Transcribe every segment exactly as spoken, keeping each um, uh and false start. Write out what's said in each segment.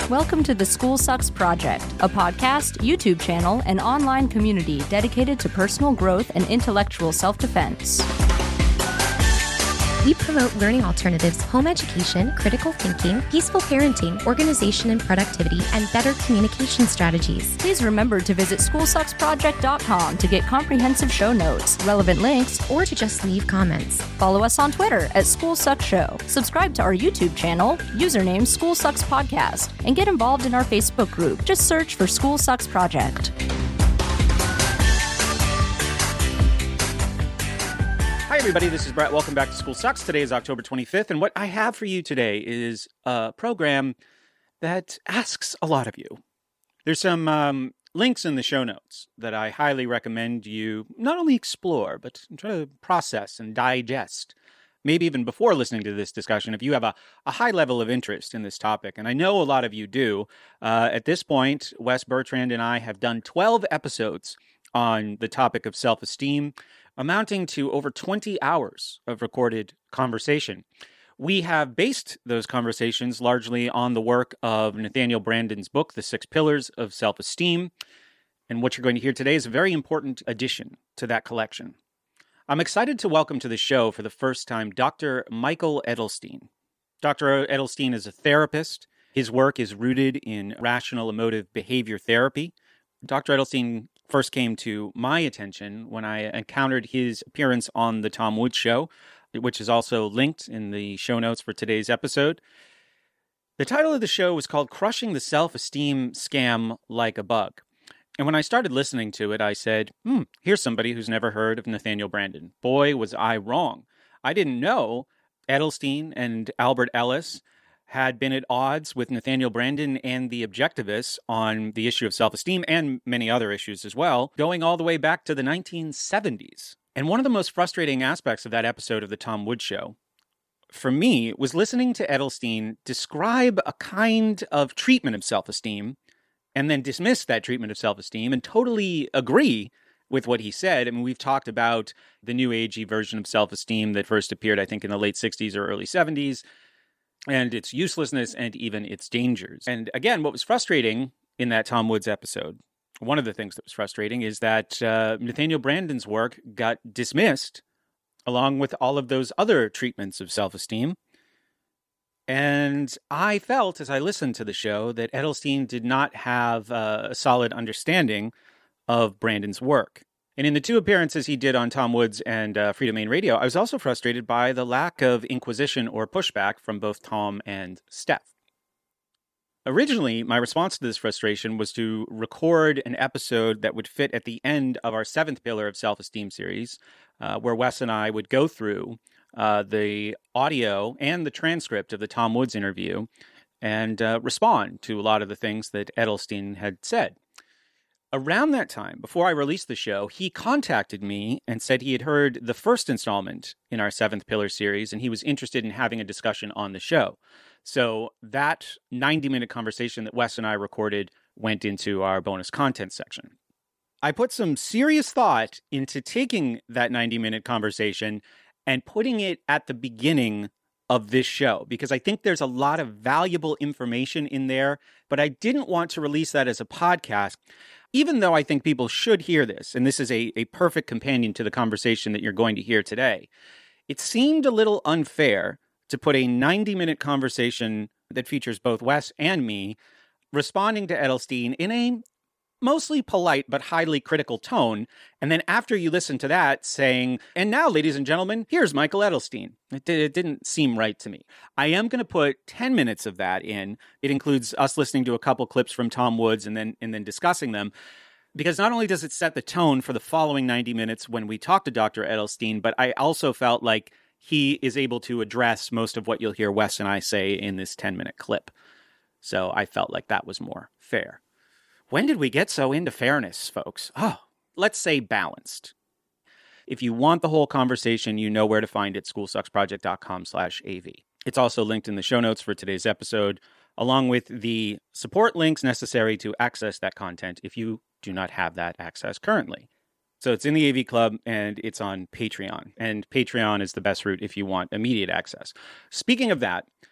Welcome to the School Sucks Project, a podcast, YouTube channel, and online community dedicated to personal growth and intellectual self-defense. We promote learning alternatives, home education, critical thinking, peaceful parenting, organization and productivity, and better communication strategies. Please remember to visit school sucks project dot com to get comprehensive show notes, relevant links, Or to just leave comments. follow us on Twitter at School Sucks Show, subscribe to our YouTube channel, username School Sucks Podcast, and get involved in our Facebook group. Just search for School Sucks Project. Hi, everybody. This is Brett. Welcome back to School Sucks. Today is October twenty-fifth, and what I have for you today is a program that asks a lot of you. There's some um, links in the show notes that I highly recommend you not only explore, but try to process and digest, maybe even before listening to this discussion, if you have a, a high level of interest in this topic. And I know a lot of you do. Uh, at this point, Wes Bertrand and I have done twelve episodes on the topic of self-esteem, amounting to over twenty hours of recorded conversation. We have based those conversations largely on the work of Nathaniel Branden's book, The Six Pillars of Self-Esteem. And what you're going to hear today is a very important addition to that collection. I'm excited to welcome to the show for the first time Doctor Michael Edelstein. Doctor Edelstein is a therapist. His work is rooted in rational emotive behavior therapy. Doctor Edelstein first came to my attention when I encountered his appearance on The Tom Woods Show, which is also linked in the show notes for today's episode. The title of the show was called Crushing the Self-Esteem Scam Like a Bug. And when I started listening to it, I said, hmm, here's somebody who's never heard of Nathaniel Branden. Boy, was I wrong. I didn't know Edelstein and Albert Ellis had been at odds with Nathaniel Branden and the Objectivists on the issue of self-esteem and many other issues as well, going all the way back to the nineteen seventies. And one of the most frustrating aspects of that episode of The Tom Woods Show, for me, was listening to Edelstein describe a kind of treatment of self-esteem and then dismiss that treatment of self-esteem and totally agree with what he said. I mean, we've talked about the new agey version of self-esteem that first appeared, I think, in the late sixties or early seventies, and its uselessness and even its dangers. And again, what was frustrating in that Tom Woods episode, one of the things that was frustrating is that uh, Nathaniel Branden's work got dismissed along with all of those other treatments of self-esteem. And I felt, as I listened to the show, that Edelstein did not have uh, a solid understanding of Branden's work. And in the two appearances he did on Tom Woods and uh, Free Domain Radio, I was also frustrated by the lack of inquisition or pushback from both Tom and Steph. Originally, my response to this frustration was to record an episode that would fit at the end of our seventh pillar of self-esteem series, uh, where Wes and I would go through uh, the audio and the transcript of the Tom Woods interview and uh, respond to a lot of the things that Edelstein had said. Around that time, before I released the show, he contacted me and said he had heard the first installment in our seventh pillar series, and he was interested in having a discussion on the show. So that ninety-minute conversation that Wes and I recorded went into our bonus content section. I put some serious thought into taking that ninety-minute conversation and putting it at the beginning of this show, because I think there's a lot of valuable information in there, but I didn't want to release that as a podcast, even though I think people should hear this, and this is a, a perfect companion to the conversation that you're going to hear today. It seemed a little unfair to put a ninety-minute conversation that features both Wes and me responding to Edelstein in a mostly polite but highly critical tone, and then after you listen to that, saying, and now, ladies and gentlemen, here's Michael Edelstein. It, did, it didn't seem right to me. I am going to put ten minutes of that in. It includes us listening to a couple clips from Tom Woods and then and then discussing them, because not only does it set the tone for the following ninety minutes when we talk to Doctor Edelstein, but I also felt like he is able to address most of what you'll hear Wes and I say in this ten-minute clip. So I felt like that was more fair. When did we get so into fairness, folks? Oh, let's say balanced. If you want the whole conversation, you know where to find it, school sucks project dot com slash A V. It's also linked in the show notes for today's episode, along with the support links necessary to access that content if you do not have that access currently. So it's in the A V Club, and it's on Patreon. And Patreon is the best route if you want immediate access. Speaking of that,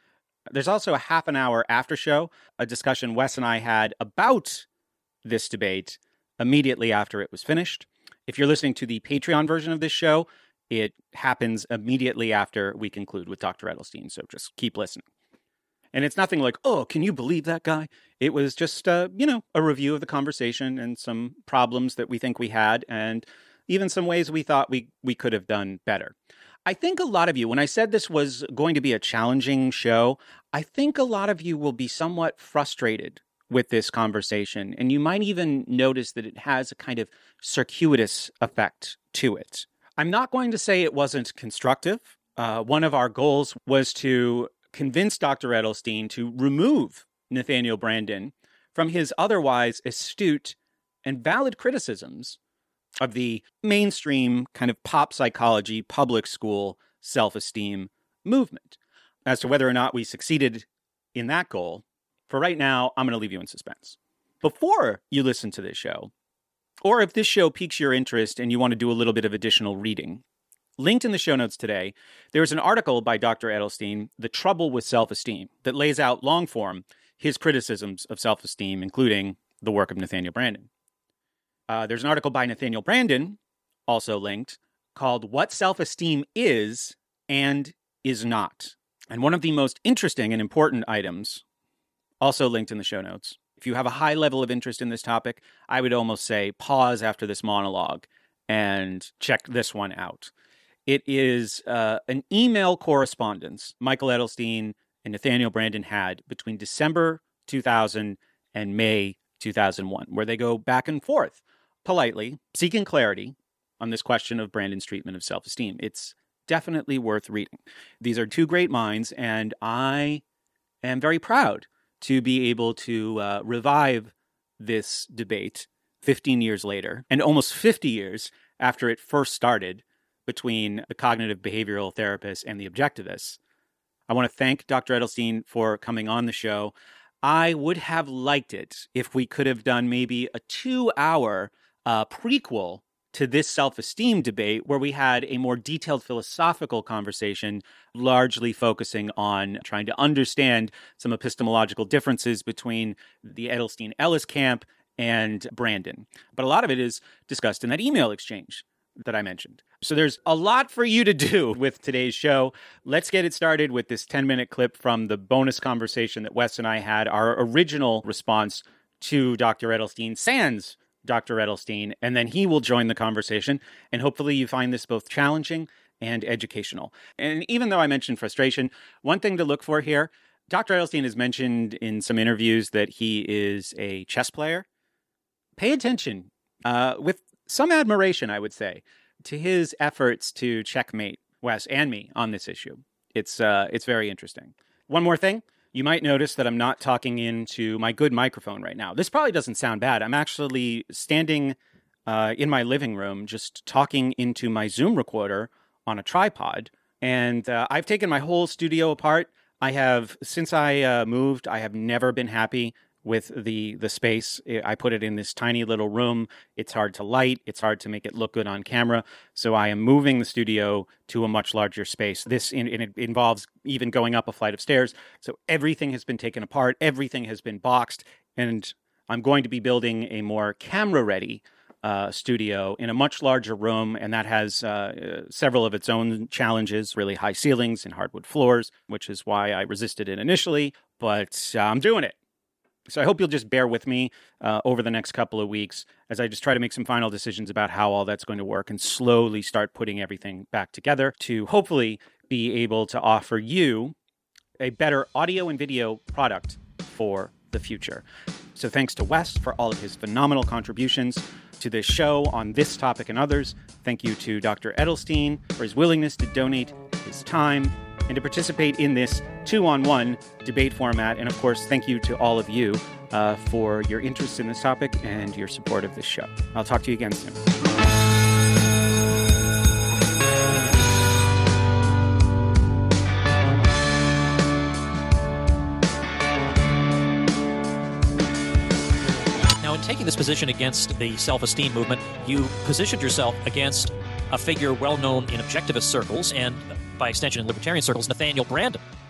There's also a half an hour after show, a discussion Wes and I had about this debate immediately after it was finished. If you're listening to the Patreon version of this show, it happens immediately after we conclude with Doctor Edelstein, so just keep listening. And it's nothing like, oh, can you believe that guy? It was just, uh, you know, a review of the conversation and some problems that we think we had and even some ways we thought we, we could have done better. I think a lot of you, when I said this was going to be a challenging show, I think a lot of you will be somewhat frustrated with this conversation. And you might even notice that it has a kind of circuitous effect to it. I'm not going to say it wasn't constructive. Uh, one of our goals was to convince Doctor Edelstein to remove Nathaniel Branden from his otherwise astute and valid criticisms of the mainstream kind of pop psychology, public school self-esteem movement. As to whether or not we succeeded in that goal, for right now, I'm going to leave you in suspense. Before you listen to this show, or if this show piques your interest and you want to do a little bit of additional reading, linked in the show notes today, there's an article by Doctor Edelstein, The Trouble with Self-Esteem, that lays out long form his criticisms of self-esteem, including the work of Nathaniel Branden. Uh, there's an article by Nathaniel Branden, also linked, called What Self-Esteem Is and Is Not. And one of the most interesting and important items, also linked in the show notes. If you have a high level of interest in this topic, I would almost say pause after this monologue and check this one out. It is uh, an email correspondence Michael Edelstein and Nathaniel Branden had between December two thousand and May two thousand one, where they go back and forth politely, seeking clarity on this question of Branden's treatment of self-esteem. It's definitely worth reading. These are two great minds, and I am very proud to be able to uh, revive this debate fifteen years later, and almost fifty years after it first started between the cognitive behavioral therapists and the objectivists. I want to thank Doctor Edelstein for coming on the show. I would have liked it if we could have done maybe a two-hour uh, prequel to this self-esteem debate where we had a more detailed philosophical conversation, largely focusing on trying to understand some epistemological differences between the Edelstein-Ellis camp and Branden. But a lot of it is discussed in that email exchange that I mentioned. So there's a lot for you to do with today's show. Let's get it started with this ten-minute clip from the bonus conversation that Wes and I had, our original response to Doctor Edelstein, sans Doctor Edelstein, and then he will join the conversation. And hopefully you find this both challenging and educational. And even though I mentioned frustration, one thing to look for here, Doctor Edelstein has mentioned in some interviews that he is a chess player. Pay attention, uh, with some admiration, I would say, to his efforts to checkmate Wes and me on this issue. It's uh, it's very interesting. One more thing. You might notice that I'm not talking into my good microphone right now. This probably doesn't sound bad. I'm actually standing uh, in my living room just talking into my Zoom recorder on a tripod. And uh, I've taken my whole studio apart. I have, since I uh, moved, I have never been happy with the the space. I put it in this tiny little room. It's hard to light. It's hard to make it look good on camera. So I am moving the studio to a much larger space. This in, in, it involves even going up a flight of stairs. So everything has been taken apart. Everything has been boxed. And I'm going to be building a more camera-ready uh, studio in a much larger room. And that has uh, several of its own challenges, really high ceilings and hardwood floors, which is why I resisted it initially. But uh, I'm doing it. So I hope you'll just bear with me uh, over the next couple of weeks as I just try to make some final decisions about how all that's going to work and slowly start putting everything back together to hopefully be able to offer you a better audio and video product for the future. So thanks to Wes for all of his phenomenal contributions to this show on this topic and others. Thank you to Doctor Edelstein for his willingness to donate his time and to participate in this two-on-one debate format. And of course, thank you to all of you uh, for your interest in this topic and your support of this show. I'll talk to you again soon. Now, in taking this position against the self-esteem movement, you positioned yourself against a figure well known in objectivist circles and, by extension, in libertarian circles, Nathaniel Branden.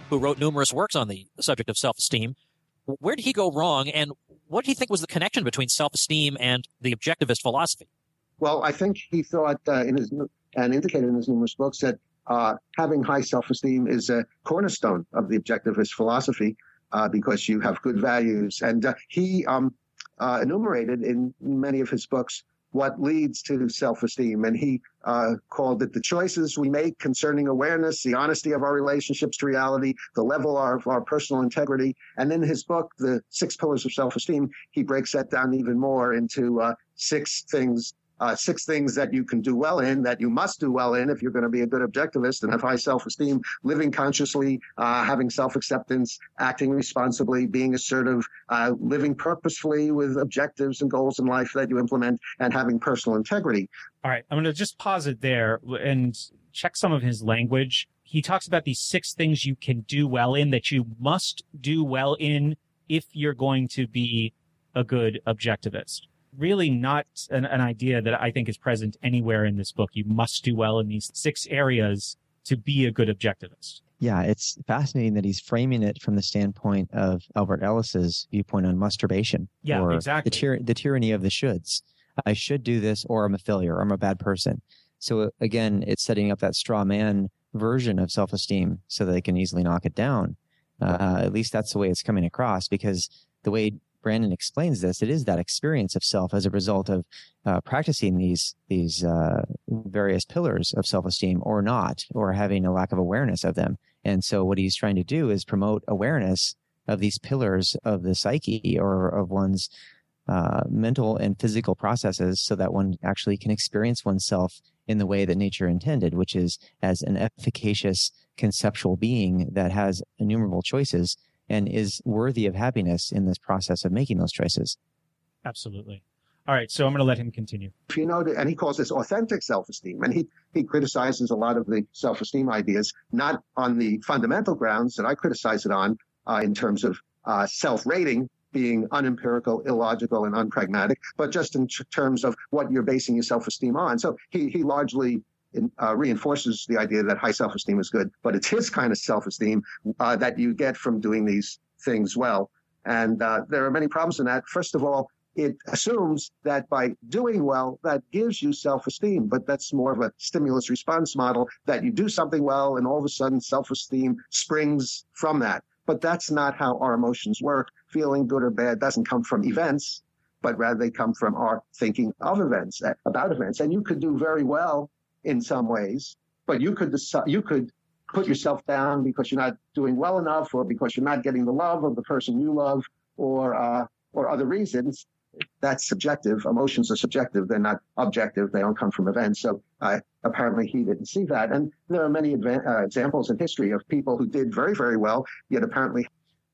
who wrote numerous works on the subject of self-esteem. Where did he go wrong, and what do you think was the connection between self-esteem and the objectivist philosophy? Well, I think he thought uh, in his and indicated in his numerous books that uh, having high self-esteem is a cornerstone of the objectivist philosophy uh, because you have good values. And uh, he um, uh, enumerated in many of his books what leads to self-esteem. And he uh, called it the choices we make concerning awareness, the honesty of our relationships to reality, the level of our personal integrity. And in his book, The Six Pillars of Self-Esteem, he breaks that down even more into uh, six things Uh, six things that you can do well in, that you must do well in if you're going to be a good objectivist and have high self-esteem: living consciously, uh, having self-acceptance, acting responsibly, being assertive, uh, living purposefully with objectives and goals in life that you implement, and having personal integrity. All right, I'm going to just pause it there and check some of his language. He talks about these six things you can do well in, that you must do well in if you're going to be a good objectivist. Really not an, an idea that I think is present anywhere in this book. You must do well in these six areas to be a good objectivist. Yeah, it's fascinating that he's framing it from the standpoint of Albert Ellis's viewpoint on masturbation. Yeah, or exactly. The, tyr- the tyranny of the shoulds. I should do this or I'm a failure or I'm a bad person. So again, it's setting up that straw man version of self-esteem so that they can easily knock it down. Uh, at least that's the way it's coming across, because the way Brandon explains this, it is that experience of self as a result of uh, practicing these these uh, various pillars of self-esteem or not, or having a lack of awareness of them. And so what he's trying to do is promote awareness of these pillars of the psyche or of one's uh, mental and physical processes so that one actually can experience oneself in the way that nature intended, which is as an efficacious conceptual being that has innumerable choices and is worthy of happiness in this process of making those choices. Absolutely. All right, so I'm going to let him continue. If you know, and he calls this authentic self-esteem, and he, he criticizes a lot of the self-esteem ideas, not on the fundamental grounds that I criticize it on, uh, in terms of uh, self-rating being unempirical, illogical, and unpragmatic, but just in t- terms of what you're basing your self-esteem on. So he, he largely In, uh, reinforces the idea that high self-esteem is good, but it's his kind of self-esteem uh, that you get from doing these things well. And uh, there are many problems in that. First of all, it assumes that by doing well, that gives you self-esteem, but that's more of a stimulus response model, that you do something well and all of a sudden self-esteem springs from that. But that's not how our emotions work. Feeling good or bad doesn't come from events, but rather they come from our thinking of events, about events. And you could do very well in some ways, but you could decide, you could put yourself down because you're not doing well enough, or because you're not getting the love of the person you love, or uh, or other reasons. That's subjective. Emotions are subjective; they're not objective. They don't come from events. So uh, apparently, he didn't see that. And there are many adva- uh, examples in history of people who did very, very well, yet apparently.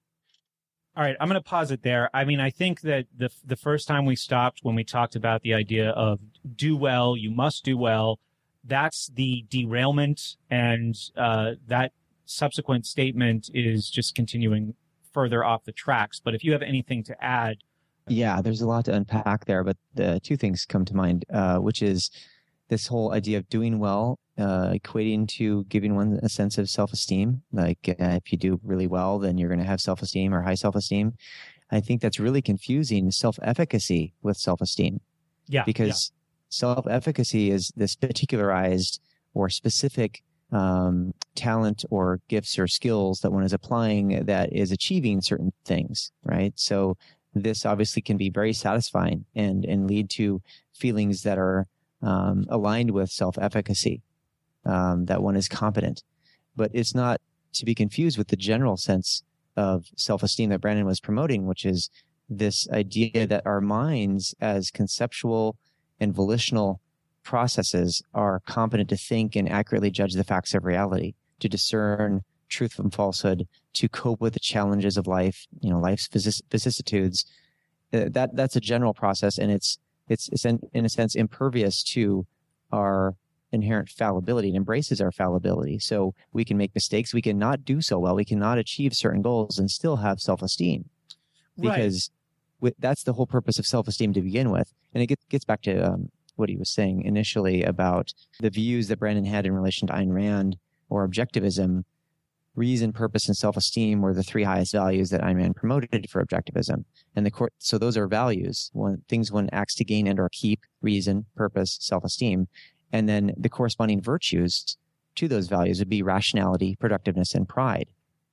All right, I'm going to pause it there. I mean, I think that the the first time we stopped when we talked about the idea of do well, you must do well. That's the derailment, and uh, that subsequent statement is just continuing further off the tracks. But if you have anything to add. Yeah, there's a lot to unpack there, but the two things come to mind, uh, which is this whole idea of doing well, uh, equating to giving one a sense of self-esteem. Like uh, if you do really well, then you're going to have self-esteem or high self-esteem. I think that's really confusing self-efficacy with self-esteem. Yeah. Because yeah. Self-efficacy is this particularized or specific um, talent or gifts or skills that one is applying that is achieving certain things, right? So this obviously can be very satisfying and, and lead to feelings that are um, aligned with self-efficacy, um, that one is competent. But it's not to be confused with the general sense of self-esteem that Brandon was promoting, which is this idea that our minds as conceptual and volitional processes are competent to think and accurately judge the facts of reality, to discern truth from falsehood, to cope with the challenges of life, you know, life's vicissitudes. Uh, that that's a general process, and it's it's, it's in, in a sense impervious to our inherent fallibility. It embraces our fallibility. So we can make mistakes, we can not do so well, we cannot achieve certain goals and still have self-esteem. Because right. with, that's the whole purpose of self-esteem to begin with. And it gets, gets back to um, what he was saying initially about the views that Brandon had in relation to Ayn Rand or objectivism. reason, purpose, and self-esteem were the three highest values that Ayn Rand promoted for objectivism. And the court, so those are values, one, things one acts to gain and or keep: reason, purpose, self-esteem. And then the corresponding virtues to those values would be rationality, productiveness, and pride.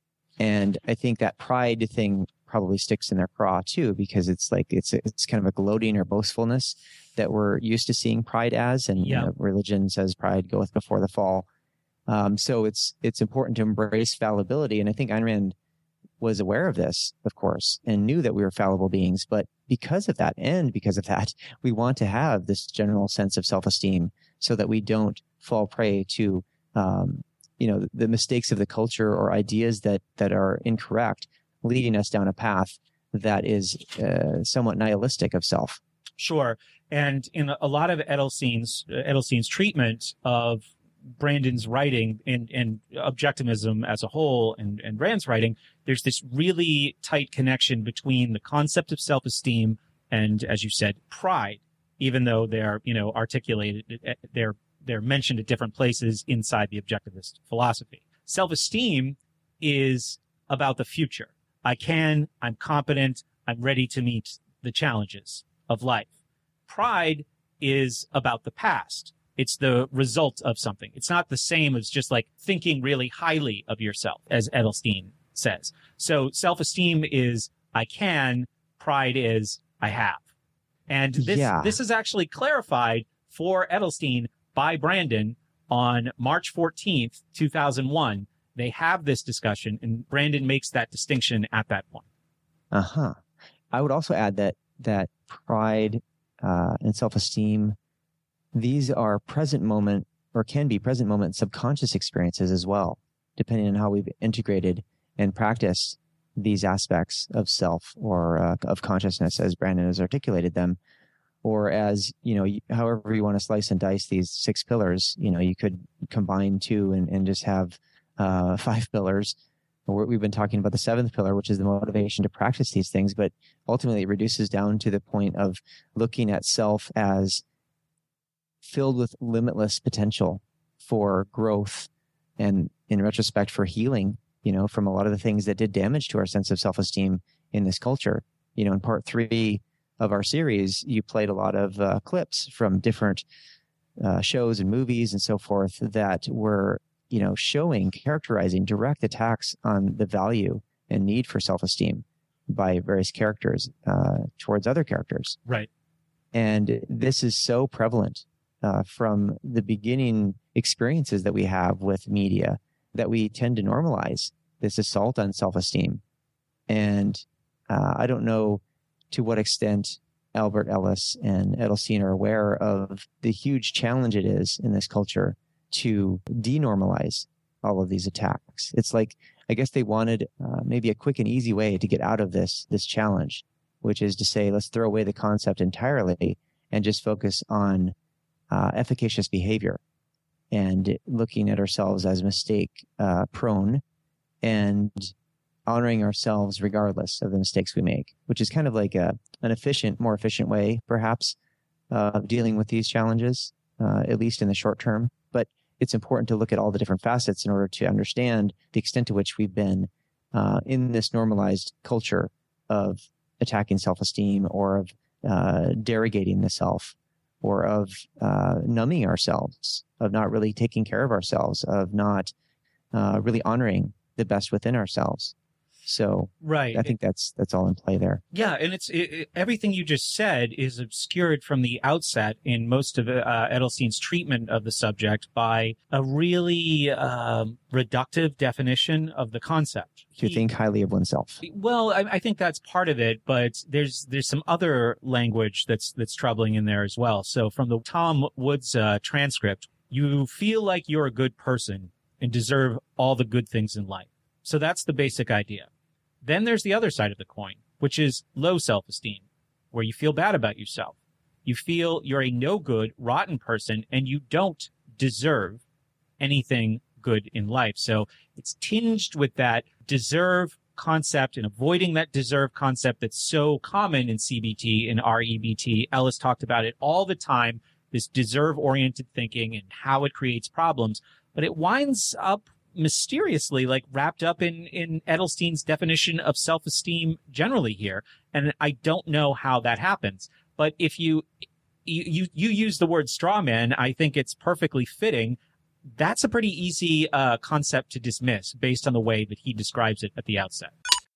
And I think that pride thing probably sticks in their craw too, because it's like, it's, it's kind of a gloating or boastfulness that we're used to seeing pride as. And yeah. you know, religion says pride goeth before the fall. Um, so it's it's important to embrace fallibility. And I think Ayn Rand was aware of this, of course, and knew that we were fallible beings. But because of that, and because of that, we want to have this general sense of self-esteem so that we don't fall prey to, um, you know, the mistakes of the culture or ideas that that are incorrect, leading us down a path that is uh, somewhat nihilistic of self. Sure. And in a lot of Edelstein's, Edelstein's treatment of Brandon's writing and, and objectivism as a whole and, and Rand's writing, there's this really tight connection between the concept of self-esteem and, as you said, pride, even though they're, you know, articulated, they're, they're mentioned at different places inside the objectivist philosophy. Self-esteem is about the future. I can, I'm competent, I'm ready to meet the challenges of life. Pride is about the past. It's the result of something. It's not the same as just like thinking really highly of yourself, as Edelstein says. So self-esteem is I can, pride is I have. And this, yeah. this is actually clarified for Edelstein by Brandon on March fourteenth, two thousand one. They have this discussion, and Brandon makes that distinction at that point. Uh-huh. I would also add that that pride uh, and self-esteem, these are present moment, or can be present moment subconscious experiences as well, depending on how we've integrated and practiced these aspects of self or uh, of consciousness as Brandon has articulated them, or as, you know, however you want to slice and dice these six pillars. You know, you could combine two and, and just have uh, five pillars. We've been talking about the seventh pillar, which is the motivation to practice these things, but ultimately it reduces down to the point of looking at self as filled with limitless potential for growth and, in retrospect, for healing, you know, from a lot of the things that did damage to our sense of self-esteem in this culture. You know, in part three of our series, you played a lot of uh, clips from different uh, shows and movies and so forth that were, you know, showing, characterizing direct attacks on the value and need for self-esteem by various characters uh, towards other characters. Right. And this is so prevalent uh, from the beginning experiences that we have with media that we tend to normalize this assault on self-esteem. And uh, I don't know to what extent Albert Ellis and Edelstein are aware of the huge challenge it is in this culture to denormalize all of these attacks. It's like, I guess they wanted uh, maybe a quick and easy way to get out of this, this challenge, which is to say, let's throw away the concept entirely and just focus on uh, efficacious behavior and looking at ourselves as mistake uh, prone and honoring ourselves regardless of the mistakes we make, which is kind of like a, an efficient, more efficient way, perhaps, uh, of dealing with these challenges, uh, at least in the short term. But it's important to look at all the different facets in order to understand the extent to which we've been uh, in this normalized culture of attacking self-esteem or of uh, derogating the self or of uh, numbing ourselves, of not really taking care of ourselves, of not uh, really honoring the best within ourselves. So right. I think that's that's all in play there. Yeah, and it's it, it, everything you just said is obscured from the outset in most of uh, Edelstein's treatment of the subject by a really um, reductive definition of the concept. To He, think highly of oneself. Well, I, I think that's part of it, but there's there's some other language that's that's troubling in there as well. So from the Tom Woods uh, transcript, you feel like you're a good person and deserve all the good things in life. So that's the basic idea. Then there's the other side of the coin, which is low self-esteem, where you feel bad about yourself. You feel you're a no-good, rotten person, and you don't deserve anything good in life. So it's tinged with that deserve concept and avoiding that deserve concept that's so common in C B T and R E B T. Ellis talked about it all the time, this deserve-oriented thinking and how it creates problems. But it winds up mysteriously like wrapped up in, in Edelstein's definition of self-esteem generally here. And I don't know how that happens. But if you, you, you, you use the word straw man, I think it's perfectly fitting. That's a pretty easy uh, concept to dismiss based on the way that he describes it at the outset.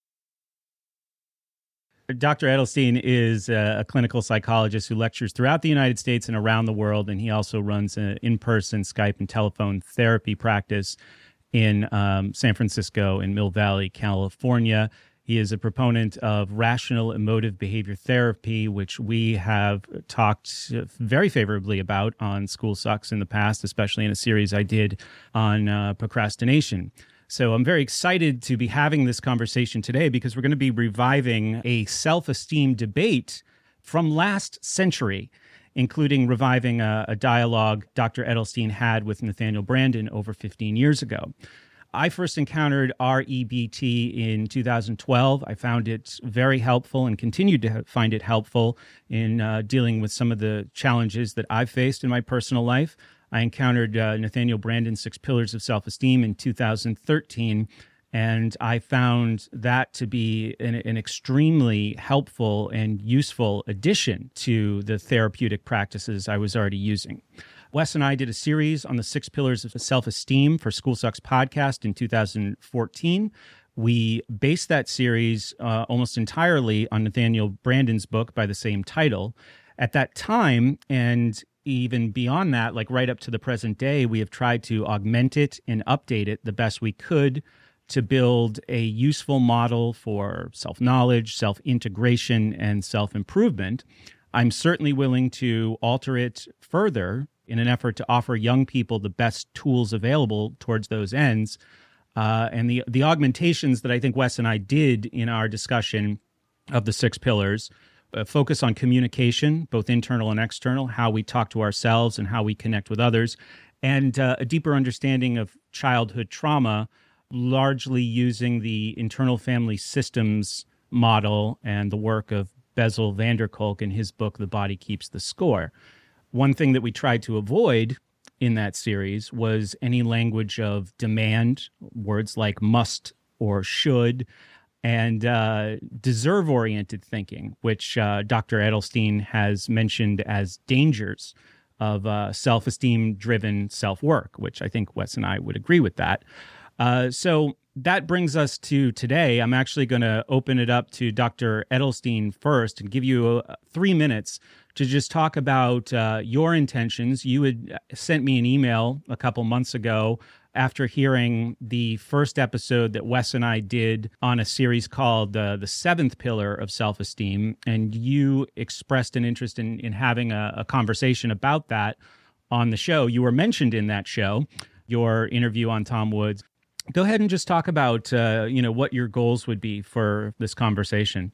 Doctor Edelstein is a clinical psychologist who lectures throughout the United States and around the world, and he also runs an in-person Skype and telephone therapy practice in um, San Francisco and Mill Valley, California. He is a proponent of rational emotive behavior therapy, which we have talked very favorably about on School Sucks in the past, especially in a series I did on uh, procrastination. So I'm very excited to be having this conversation today because we're going to be reviving a self-esteem debate from last century, including reviving a, a dialogue Doctor Edelstein had with Nathaniel Branden over fifteen years ago. I first encountered R E B T in two thousand twelve. I found it very helpful and continued to find it helpful in uh, dealing with some of the challenges that I've faced in my personal life. I encountered uh, Nathaniel Branden's Six Pillars of Self-Esteem in two thousand thirteen, and I found that to be an, an extremely helpful and useful addition to the therapeutic practices I was already using. Wes and I did a series on the Six Pillars of Self-Esteem for School Sucks podcast in two thousand fourteen. We based that series uh, almost entirely on Nathaniel Branden's book by the same title. At that time, and even beyond that, like right up to the present day, we have tried to augment it and update it the best we could to build a useful model for self-knowledge, self-integration, and self-improvement. I'm certainly willing to alter it further in an effort to offer young people the best tools available towards those ends. Uh, and the, the augmentations that I think Wes and I did in our discussion of the six pillars Uh, focus on communication, both internal and external, how we talk to ourselves and how we connect with others, and uh, a deeper understanding of childhood trauma, largely using the internal family systems model and the work of Bessel van der Kolk in his book, The Body Keeps the Score. One thing that we tried to avoid in that series was any language of demand, words like must or should, and uh, deserve-oriented thinking, which uh, Doctor Edelstein has mentioned as dangers of uh, self-esteem-driven self-work, which I think Wes and I would agree with that. Uh, so that brings us to today. I'm actually going to open it up to Doctor Edelstein first and give you uh, three minutes to just talk about uh, your intentions. You had sent me an email a couple months ago after hearing the first episode that Wes and I did on a series called uh, The Seventh Pillar of Self-Esteem, and you expressed an interest in, in having a, a conversation about that on the show. You were mentioned in that show, your interview on Tom Woods. Go ahead and just talk about, uh, you know, what your goals would be for this conversation.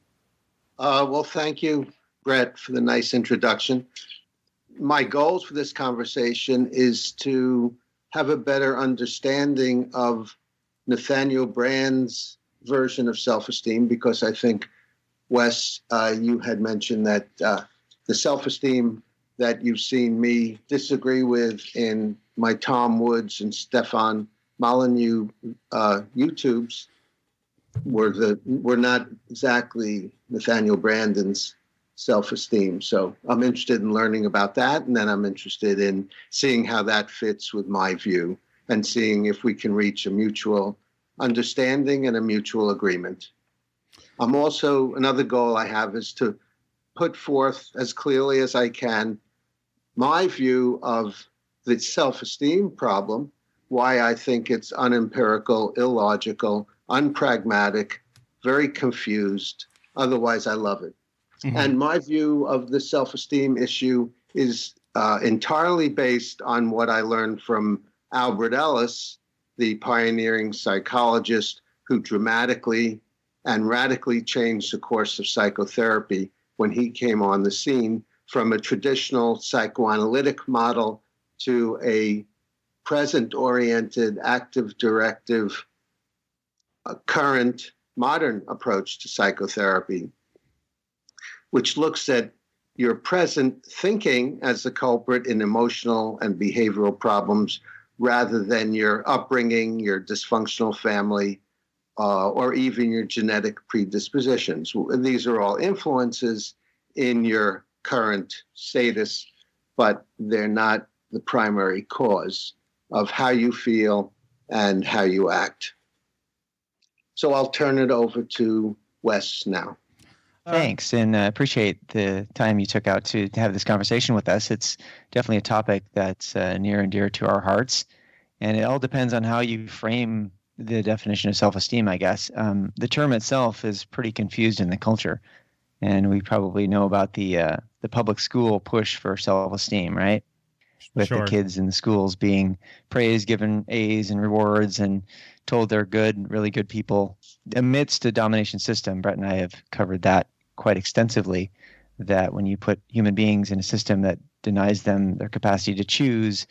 Uh, well, thank you, Brett, for the nice introduction. My goals for this conversation is to have a better understanding of Nathaniel Branden's version of self-esteem, because I think, Wes, uh, you had mentioned that uh, the self-esteem that you've seen me disagree with in my Tom Woods and Stefan Molyneux uh, YouTubes were the were not exactly Nathaniel Branden's self-esteem. So I'm interested in learning about that, and then I'm interested in seeing how that fits with my view and seeing if we can reach a mutual understanding and a mutual agreement. I'm also, another goal I have is to put forth as clearly as I can my view of the self-esteem problem, why I think it's unempirical, illogical, unpragmatic, very confused. Otherwise, I love it. Mm-hmm. And my view of the self-esteem issue is uh, entirely based on what I learned from Albert Ellis, the pioneering psychologist who dramatically and radically changed the course of psychotherapy when he came on the scene from a traditional psychoanalytic model to a present-oriented, active, directive, uh, current, modern approach to psychotherapy, which looks at your present thinking as the culprit in emotional and behavioral problems rather than your upbringing, your dysfunctional family, uh, or even your genetic predispositions. These are all influences in your current status, but they're not the primary cause of how you feel and how you act. So I'll turn it over to Wes now. Thanks, and I uh, appreciate the time you took out to, to have this conversation with us. It's definitely a topic that's uh, near and dear to our hearts, and it all depends on how you frame the definition of self-esteem, I guess. Um, the term itself is pretty confused in the culture, and we probably know about the uh, the public school push for self-esteem, right? With sure. the kids in the schools being praised, given A's and rewards, and told they're good, really good people amidst a domination system. Brett and I have covered that quite extensively, that when you put human beings in a system that denies them their capacity to choose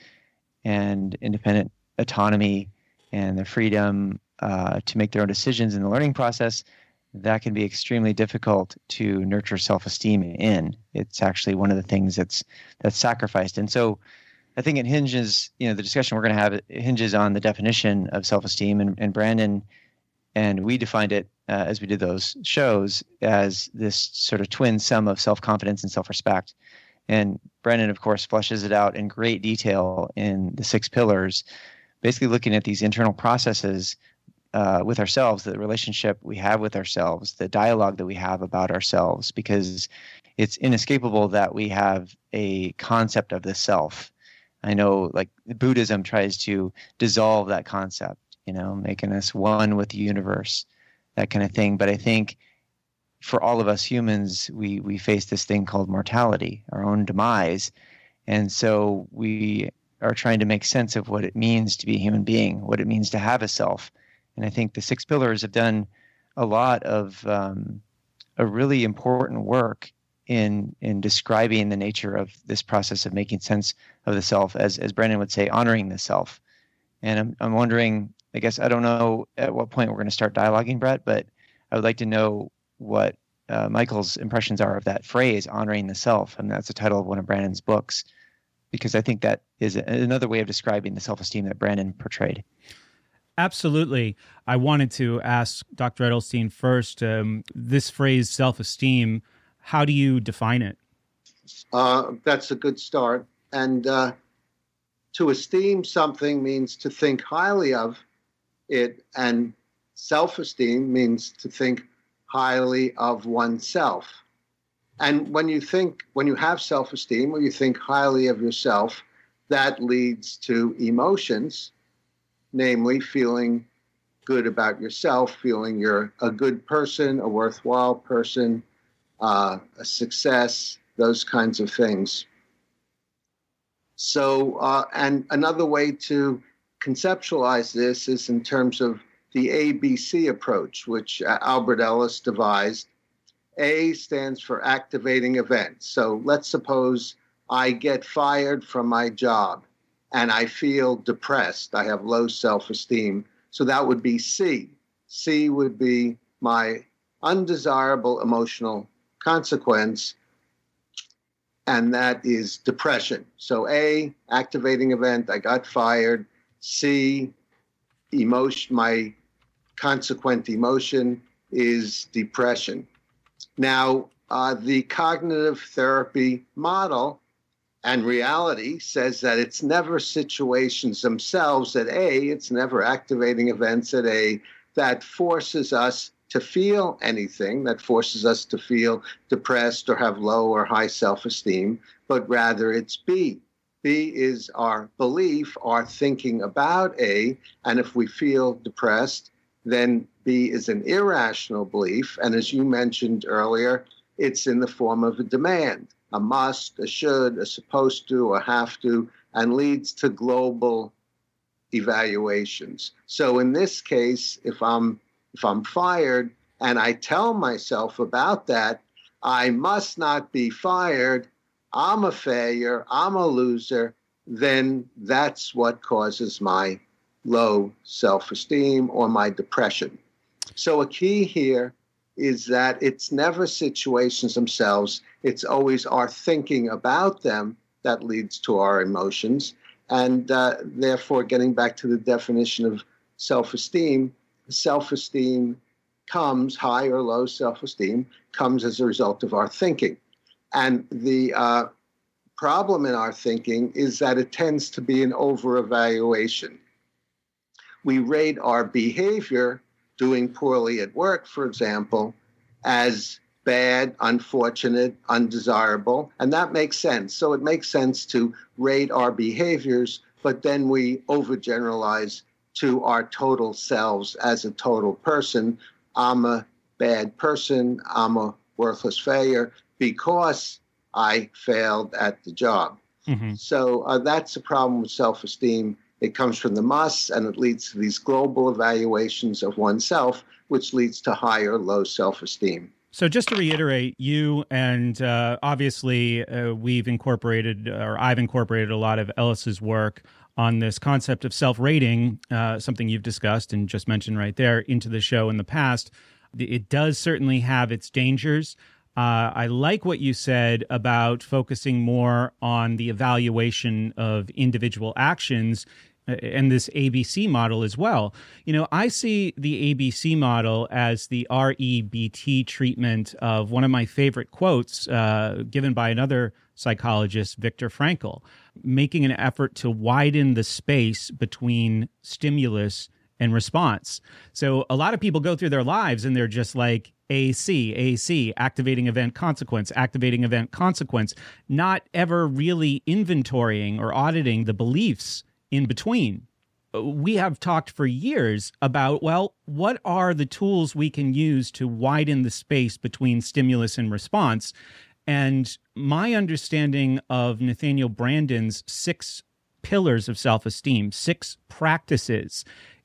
and independent autonomy and their freedom uh, to make their own decisions in the learning process, that can be extremely difficult to nurture self-esteem in. It's actually one of the things that's that's sacrificed. And so I think it hinges, you know, the discussion we're going to have, it hinges on the definition of self-esteem. And, and Brandon and we defined it uh, as we did those shows as this sort of twin sum of self-confidence and self-respect. And Brandon, of course, fleshes it out in great detail in the six pillars, basically looking at these internal processes uh, with ourselves, the relationship we have with ourselves, the dialogue that we have about ourselves, because it's inescapable that we have a concept of the self. I know, like, Buddhism tries to dissolve that concept, you know, making us one with the universe, that kind of thing. But I think for all of us humans, we we face this thing called mortality, our own demise. And so we are trying to make sense of what it means to be a human being, what it means to have a self. And I think the six pillars have done a lot of um, a really important work in in describing the nature of this process of making sense of the self, as as Brandon would say, honoring the self. And I'm I'm wondering, I guess I don't know at what point we're going to start dialoguing, Brett, but I would like to know what uh, Michael's impressions are of that phrase, honoring the self. And that's the title of one of Brandon's books, because I think that is another way of describing the self-esteem that Brandon portrayed. Absolutely. I wanted to ask Doctor Edelstein first, um, this phrase self-esteem, how do you define it? Uh, that's a good start. And uh, to esteem something means to think highly of it, and self-esteem means to think highly of oneself. And when you think, when you have self-esteem or you think highly of yourself, that leads to emotions, namely feeling good about yourself, feeling you're a good person, a worthwhile person, uh, a success, those kinds of things. So, uh, and another way to conceptualize this is in terms of the A B C approach, which uh, Albert Ellis devised. A stands for activating events. So let's suppose I get fired from my job and I feel depressed. I have low self-esteem. So that would be C. C would be my undesirable emotional consequence, and that is depression. So A, activating event, I got fired. C, emotion, my consequent emotion is depression. Now, uh, the cognitive therapy model and reality says that it's never situations themselves at A, it's never activating events at A that forces us to feel anything, that forces us to feel depressed or have low or high self-esteem, but rather it's B. B is our belief, our thinking about A, and if we feel depressed, then B is an irrational belief, and as you mentioned earlier, it's in the form of a demand, a must, a should, a supposed to, a have to, and leads to global evaluations. So in this case, if I'm if I'm fired and I tell myself about that, I must not be fired, I'm a failure, I'm a loser, then that's what causes my low self-esteem or my depression. So a key here is that it's never situations themselves, it's always our thinking about them that leads to our emotions. And uh, therefore, getting back to the definition of self-esteem, self-esteem comes, high or low self-esteem, comes as a result of our thinking. And the uh, problem in our thinking is that it tends to be an over-evaluation. We rate our behavior, doing poorly at work, for example, as bad, unfortunate, undesirable, and that makes sense. So it makes sense to rate our behaviors, but then we overgeneralize to our total selves as a total person. I'm a bad person, I'm a worthless failure because I failed at the job. Mm-hmm. So uh, that's a problem with self-esteem. It comes from the must, and it leads to these global evaluations of oneself, which leads to high or low self-esteem. So just to reiterate, you and uh, obviously uh, we've incorporated, or I've incorporated a lot of Ellis's work on this concept of self-rating, uh, something you've discussed and just mentioned right there, into the show in the past. It does certainly have its dangers. Uh, I like what you said about focusing more on the evaluation of individual actions and this A B C model as well. You know, I see the A B C model as the R E B T treatment of one of my favorite quotes uh, given by another psychologist, Viktor Frankl, making an effort to widen the space between stimulus and response. So a lot of people go through their lives and they're just like A C, A C, activating event consequence, activating event consequence, not ever really inventorying or auditing the beliefs in between. We have talked for years about, well, what are the tools we can use to widen the space between stimulus and response? And my understanding of Nathaniel Branden's six pillars of self-esteem, six practices,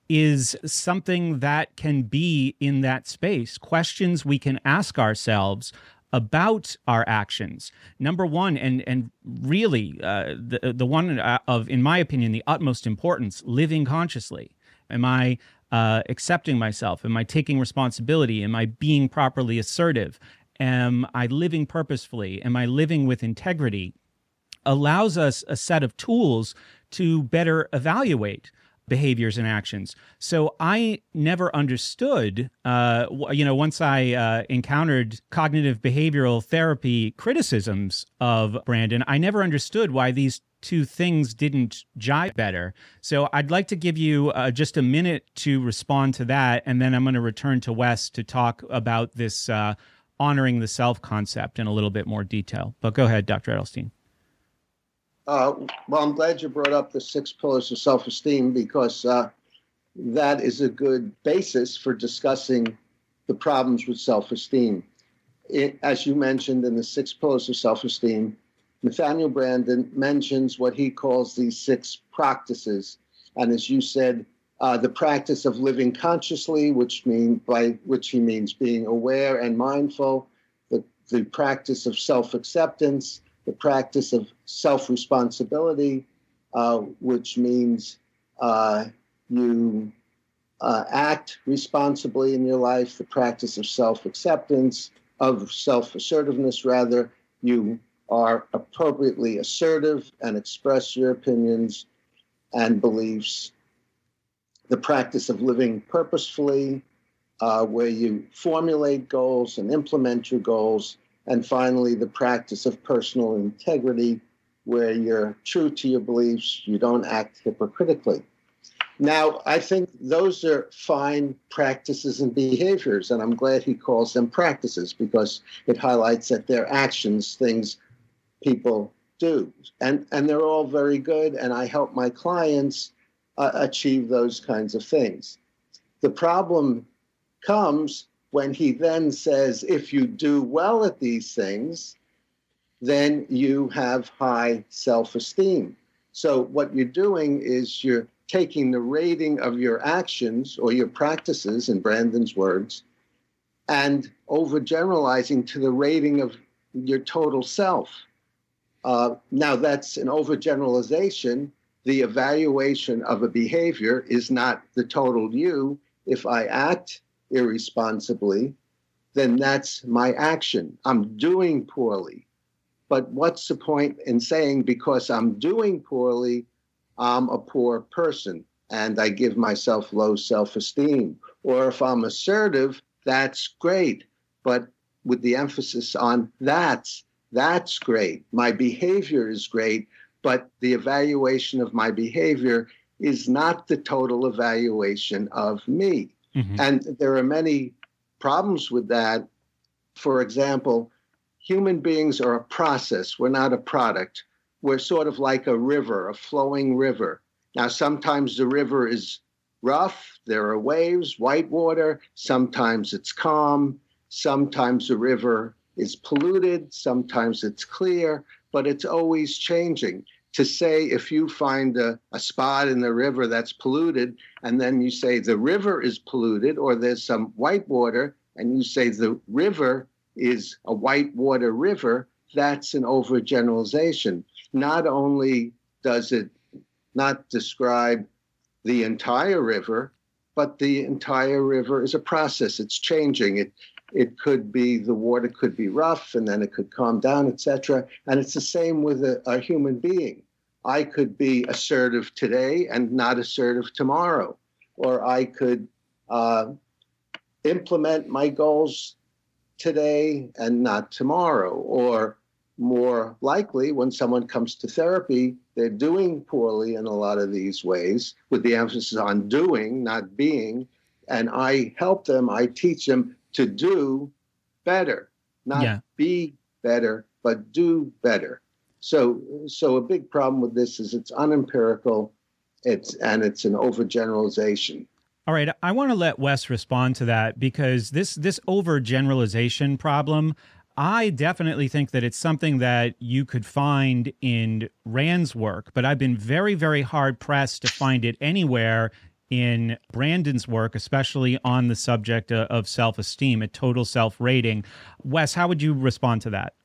is something that can be in that space. Questions we can ask ourselves about our actions. Number one, and and really uh, the the one of, in my opinion, the utmost importance: living consciously. Am I uh, accepting myself? Am I taking responsibility? Am I being properly assertive? Am I living purposefully? Am I living with integrity? Allows us a set of tools to better evaluate behaviors and actions. So I never understood, uh, you know, once I uh, encountered cognitive behavioral therapy criticisms of Branden, I never understood why these two things didn't jive better. So I'd like to give you uh, just a minute to respond to that, and then I'm going to return to Wes to talk about this uh, honoring the self concept in a little bit more detail. But go ahead, Doctor Edelstein. Uh, well, I'm glad you brought up the six pillars of self-esteem because uh, that is a good basis for discussing the problems with self-esteem. It, as you mentioned in the six pillars of self-esteem, Nathaniel Branden mentions what he calls these six practices. And as you said, uh, the practice of living consciously, which mean by which he means being aware and mindful, the, the practice of self-acceptance, the practice of self-responsibility, uh, which means uh, you uh, act responsibly in your life, the practice of self-acceptance, of self-assertiveness, rather, you are appropriately assertive and express your opinions and beliefs, the practice of living purposefully, uh, where you formulate goals and implement your goals, and finally, the practice of personal integrity, where you're true to your beliefs, you don't act hypocritically. Now, I think those are fine practices and behaviors, and I'm glad he calls them practices because it highlights that they're actions, things people do. And, and they're all very good, and I help my clients uh, achieve those kinds of things. The problem comes when he then says, if you do well at these things, then you have high self-esteem. So what you're doing is you're taking the rating of your actions or your practices, in Branden's words, and overgeneralizing to the rating of your total self. Uh, now, that's an overgeneralization. The evaluation of a behavior is not the total you. If I act irresponsibly, then that's my action. I'm doing poorly. But what's the point in saying because I'm doing poorly, I'm a poor person and I give myself low self-esteem. Or if I'm assertive, that's great. But with the emphasis on that's, that's great. My behavior is great, but the evaluation of my behavior is not the total evaluation of me. Mm-hmm. And there are many problems with that. For example, human beings are a process. We're not a product. We're sort of like a river, a flowing river. Now, sometimes the river is rough. There are waves, white water. Sometimes it's calm. Sometimes the river is polluted. Sometimes it's clear, but it's always changing. To say if you find a, a spot in the river that's polluted, and then you say the river is polluted, or there's some white water, and you say the river is a white water river, that's an overgeneralization. Not only does it not describe the entire river, but the entire river is a process. It's changing. It it could be, the water could be rough, and then it could calm down, et cetera. And it's the same with a, a human being. I could be assertive today and not assertive tomorrow, or I could uh, implement my goals today and not tomorrow, or more likely, when someone comes to therapy, they're doing poorly in a lot of these ways, with the emphasis on doing, not being. And I help them, I teach them to do better, not yeah. be better, but do better. So, so a big problem with this is it's unempirical, it's and it's an overgeneralization. All right, I want to let Wes respond to that, because this this overgeneralization problem, I definitely think that it's something that you could find in Rand's work, but I've been very, very hard pressed to find it anywhere in Brandon's work, especially on the subject of self-esteem, a total self-rating. Wes, how would you respond to that?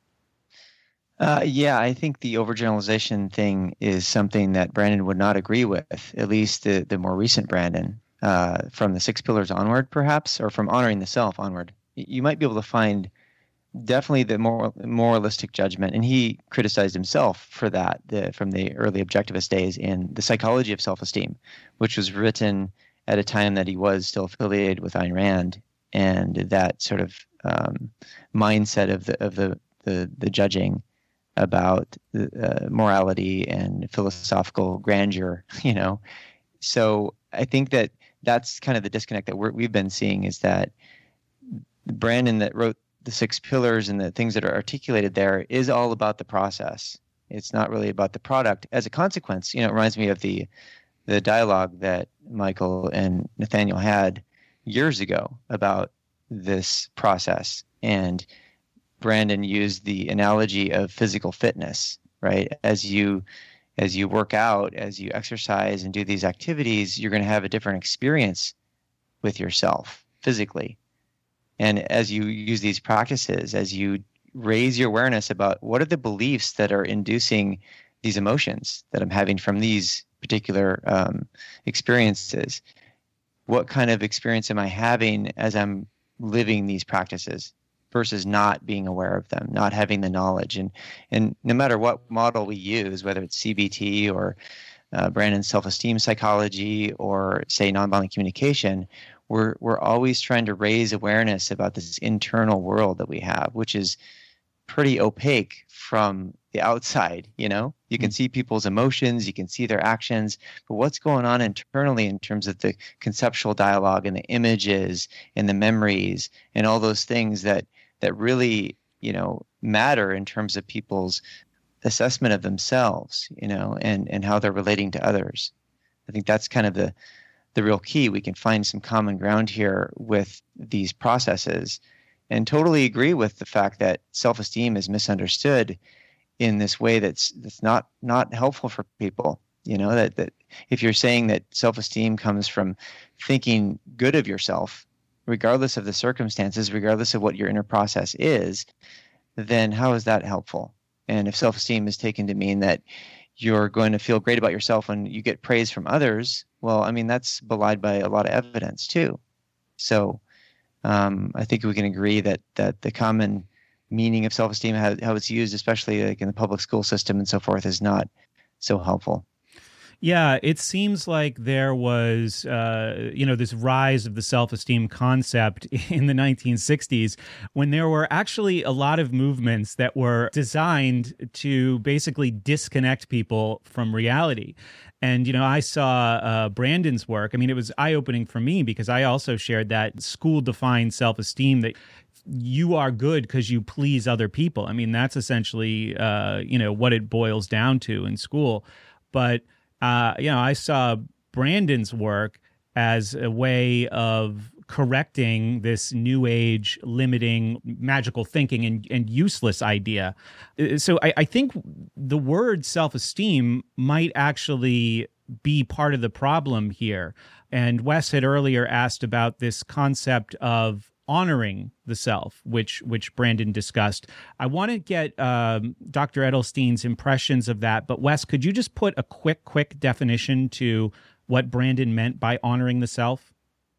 Uh, yeah, I think the overgeneralization thing is something that Brandon would not agree with, at least the, the more recent Brandon, uh, from the six pillars onward, perhaps, or from honoring the self onward. You might be able to find definitely the more moralistic judgment, and he criticized himself for that the, from the early objectivist days in The Psychology of Self-Esteem, which was written at a time that he was still affiliated with Ayn Rand, and that sort of um, mindset of the of the the, the judging about uh, morality and philosophical grandeur, you know. So I think that that's kind of the disconnect that we're, we've been seeing, is that Brandon that wrote the six pillars and the things that are articulated there is all about the process. It's not really about the product. As a consequence, you know, it reminds me of the the dialogue that Michael and Nathaniel had years ago about this process. And Brandon used the analogy of physical fitness, right? As you as you work out, as you exercise and do these activities, you're going to have a different experience with yourself physically. And as you use these practices, as you raise your awareness about what are the beliefs that are inducing these emotions that I'm having from these particular um, experiences, what kind of experience am I having as I'm living these practices versus not being aware of them, not having the knowledge. And and no matter what model we use, whether it's C B T or uh, Brandon's self-esteem psychology or, say, nonviolent communication, we're we're always trying to raise awareness about this internal world that we have, which is pretty opaque from the outside. You know, you can mm-hmm. see people's emotions, you can see their actions, but what's going on internally in terms of the conceptual dialogue and the images and the memories and all those things that that really, you know, matter in terms of people's assessment of themselves, you know, and and how they're relating to others. I think that's kind of the the real key. We can find some common ground here with these processes, and totally agree with the fact that self-esteem is misunderstood in this way that's that's not not helpful for people. You know, that that if you're saying that self-esteem comes from thinking good of yourself, regardless of the circumstances, regardless of what your inner process is, then how is that helpful? And if self-esteem is taken to mean that you're going to feel great about yourself when you get praise from others, well, I mean, that's belied by a lot of evidence too. So um, I think we can agree that that the common meaning of self-esteem, how, how it's used, especially like in the public school system and so forth, is not so helpful. Yeah, it seems like there was, uh, you know, this rise of the self-esteem concept in the nineteen sixties when there were actually a lot of movements that were designed to basically disconnect people from reality. And, you know, I saw uh, Brandon's work. I mean, it was eye-opening for me because I also shared that school-defined self-esteem that you are good because you please other people. I mean, that's essentially, uh, you know, what it boils down to in school. But Uh, you know, I saw Brandon's work as a way of correcting this new age limiting magical thinking and, and useless idea. So I, I think the word self-esteem might actually be part of the problem here. And Wes had earlier asked about this concept of honoring the self, which which Brandon discussed. I want to get um, Doctor Edelstein's impressions of that. But Wes, could you just put a quick, quick definition to what Brandon meant by honoring the self?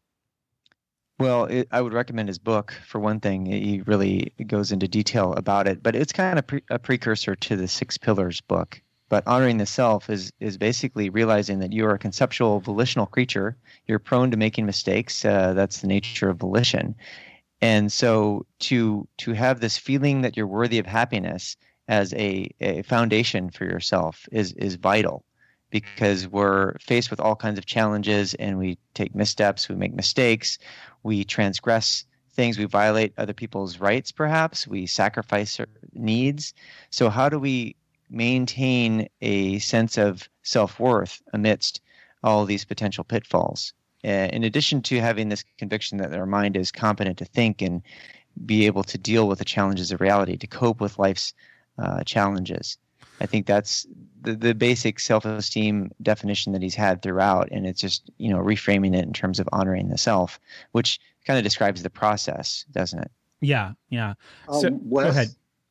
Well, it, I would recommend his book for one thing. He really goes into detail about it, but it's kind of pre- a precursor to the Six Pillars book. But honoring the self is is basically realizing that you are a conceptual, volitional creature. You're prone to making mistakes. Uh, that's the nature of volition. And so to to have this feeling that you're worthy of happiness as a, a foundation for yourself is is vital, because we're faced with all kinds of challenges and we take missteps, we make mistakes, we transgress things, we violate other people's rights perhaps, we sacrifice our needs. So how do we maintain a sense of self-worth amidst all these potential pitfalls? Uh, in addition to having this conviction that our mind is competent to think and be able to deal with the challenges of reality, to cope with life's uh, challenges. I think that's the, the basic self-esteem definition that he's had throughout, and it's just, you know, reframing it in terms of honoring the self, which kind of describes the process, doesn't it? Yeah, yeah. So, um, Wes, go ahead.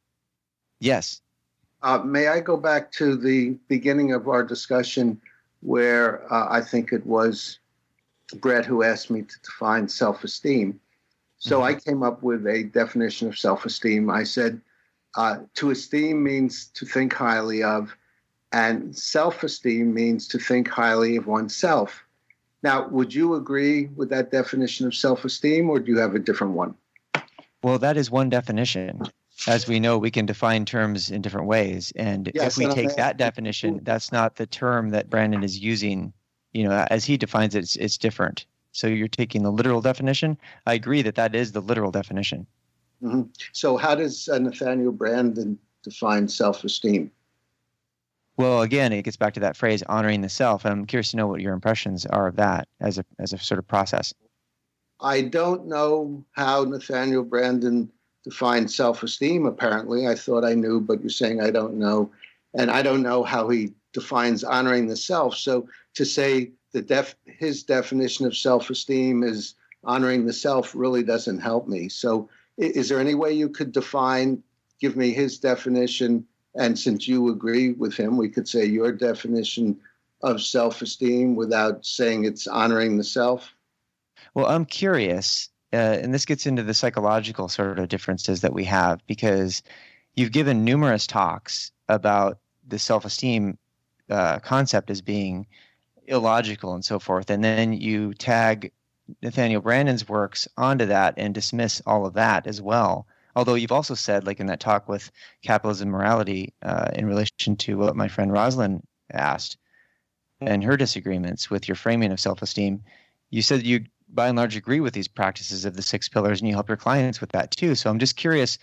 Yes. Uh, may I go back to the beginning of our discussion where uh, I think it was Brett who asked me to define self-esteem. So mm-hmm. I came up with a definition of self-esteem. I said, uh, to esteem means to think highly of, and self-esteem means to think highly of oneself. Now, would you agree with that definition of self-esteem, or do you have a different one? Well, that is one definition. As we know, we can define terms in different ways. And yes, if we and take that definition, that's not the term that Brandon is using. You know, as he defines it, it's, it's different. So you're taking the literal definition. I agree that that is the literal definition. Mm-hmm. So how does uh, Nathaniel Brandon define self-esteem? Well, again, it gets back to that phrase, honoring the self. And I'm curious to know what your impressions are of that as a as a sort of process. I don't know how Nathaniel Brandon defines self-esteem, apparently. I thought I knew, but you're saying I don't know. And I don't know how he defines honoring the self. So to say the def- his definition of self-esteem is honoring the self really doesn't help me. So is there any way you could define, give me his definition, and since you agree with him, we could say your definition of self-esteem without saying it's honoring the self? Well, I'm curious, uh, and this gets into the psychological sort of differences that we have, because you've given numerous talks about the self-esteem uh, concept as being illogical and so forth, and then you tag Nathaniel Brandon's works onto that and dismiss all of that as well. Although you've also said, like in that talk with Capitalism and Morality, uh, in relation to what my friend Rosalind asked and her disagreements with your framing of self-esteem, you said you by and large agree with these practices of the six pillars and you help your clients with that too. So I'm just curious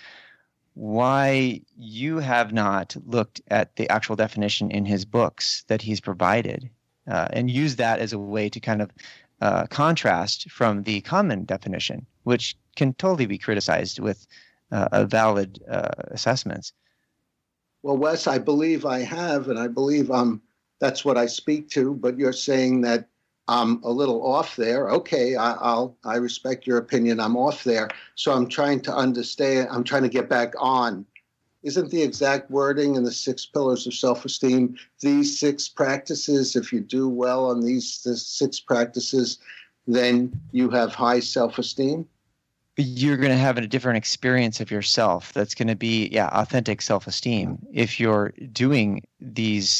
why you have not looked at the actual definition in his books that he's provided uh, and used that as a way to kind of uh, contrast from the common definition, which can totally be criticized with uh, a valid uh, assessments. Well, Wes, I believe I have, and I believe um, that's what I speak to, but you're saying that I'm a little off there. Okay, I, I'll I respect your opinion. I'm off there. So I'm trying to understand. I'm trying to get back on. Isn't the exact wording in the six pillars of self-esteem these six practices? If you do well on these the six practices, then you have high self-esteem? You're going to have a different experience of yourself. That's going to be, yeah, authentic self-esteem. If you're doing these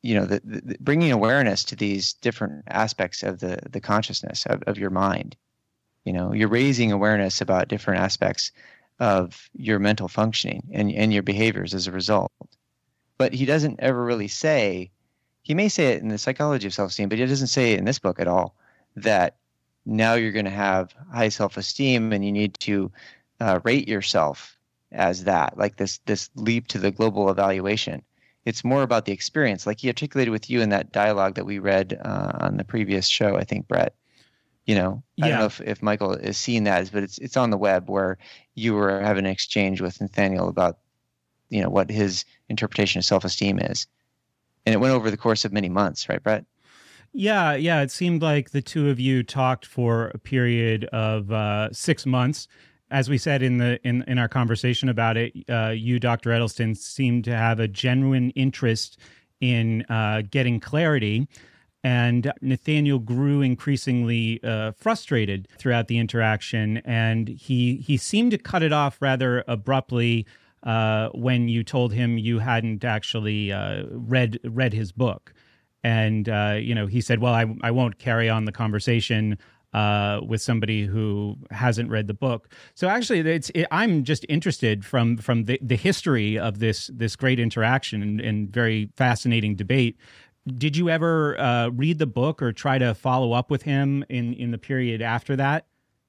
you know, the, the, bringing awareness to these different aspects of the, the consciousness of, of your mind. You know, you're raising awareness about different aspects of your mental functioning and, and your behaviors as a result. But he doesn't ever really say, he may say it in the Psychology of Self-Esteem, but he doesn't say it in this book at all, that now you're going to have high self-esteem and you need to uh, rate yourself as that, like this this leap to the global evaluation. It's more about the experience, like he articulated with you in that dialogue that we read uh, on the previous show, I think, Brett. You know, I yeah. don't know if, if Michael is seeing that, but it's it's on the web where you were having an exchange with Nathaniel about, you know, what his interpretation of self-esteem is. And it went over the course of many months, right, Brett? Yeah, yeah. It seemed like the two of you talked for a period of uh, six months. As we said in the in, in our conversation about it, uh, you, Doctor Edelston, seemed to have a genuine interest in uh, getting clarity. And Nathaniel grew increasingly uh, frustrated throughout the interaction, and he he seemed to cut it off rather abruptly uh, when you told him you hadn't actually uh, read read his book. And uh, you know, he said, "Well, I I won't carry on the conversation uh, with somebody who hasn't read the book." So actually, it's it, I'm just interested from from the, the history of this this great interaction and, and very fascinating debate. Did you ever uh, read the book or try to follow up with him in, in the period after that?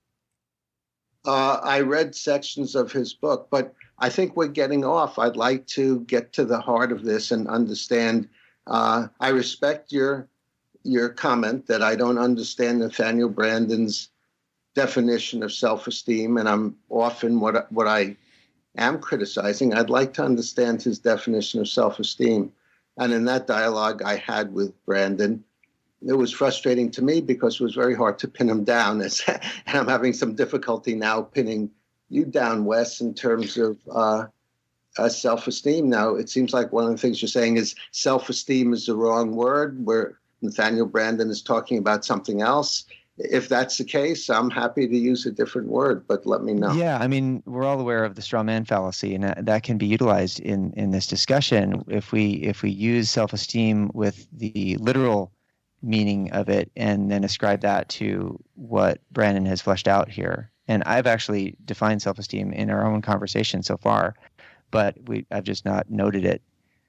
Uh, I read sections of his book, but I think we're getting off. I'd like to get to the heart of this and understand. Uh, I respect your your comment that I don't understand Nathaniel Branden's definition of self-esteem, and I'm often what what I am criticizing. I'd like to understand his definition of self-esteem. And in that dialogue I had with Brandon, it was frustrating to me because it was very hard to pin him down. And I'm having some difficulty now pinning you down, Wes, in terms of uh, uh, self-esteem. Now, it seems like one of the things you're saying is self-esteem is the wrong word, where Nathaniel Branden is talking about something else. If that's the case, I'm happy to use a different word, but let me know. Yeah, I mean, we're all aware of the straw man fallacy, and that, that can be utilized in, in this discussion if we if we use self-esteem with the literal meaning of it and then ascribe that to what Brandon has fleshed out here. And I've actually defined self-esteem in our own conversation so far, but we I've just not noted it.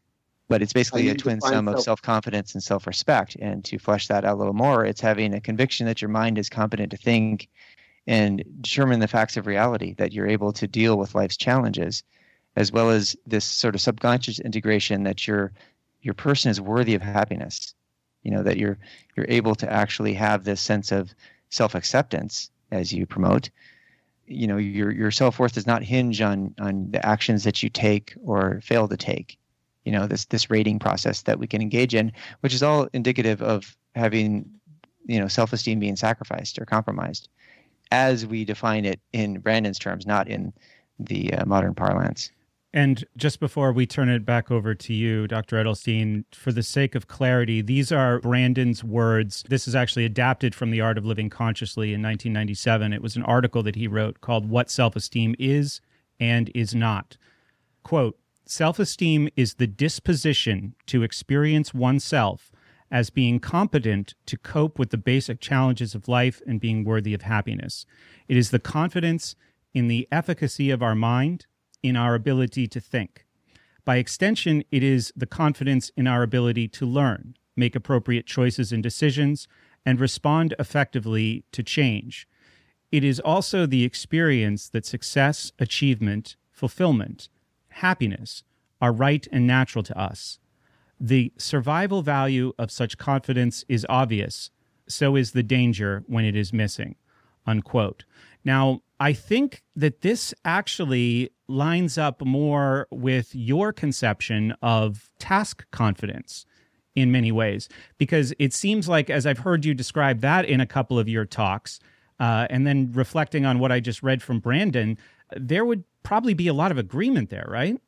But it's basically a twin sum of self-confidence and self-respect. And to flesh that out a little more, it's having a conviction that your mind is competent to think and determine the facts of reality, that you're able to deal with life's challenges, as well as this sort of subconscious integration that your your person is worthy of happiness. You know, that you're you're able to actually have this sense of self-acceptance as you promote. You know, your your self-worth does not hinge on on the actions that you take or fail to take. You know, this this rating process that we can engage in, which is all indicative of having, you know, self-esteem being sacrificed or compromised, as we define it in Brandon's terms, not in the uh, modern parlance. And just before we turn it back over to you, Doctor Edelstein, for the sake of clarity, these are Brandon's words. This is actually adapted from The Art of Living Consciously in nineteen ninety-seven. It was an article that he wrote called What Self-Esteem Is and Is Not. Quote, "Self-esteem is the disposition to experience oneself as being competent to cope with the basic challenges of life and being worthy of happiness. It is the confidence in the efficacy of our mind, in our ability to think. By extension, it is the confidence in our ability to learn, make appropriate choices and decisions, and respond effectively to change. It is also the experience that success, achievement, fulfillment, happiness are right and natural to us. The survival value of such confidence is obvious, so is the danger when it is missing." Unquote. Now, I think that this actually lines up more with your conception of task confidence in many ways, because it seems like, as I've heard you describe that in a couple of your talks, uh, and then reflecting on what I just read from Brandon, there would probably be a lot of agreement there, right?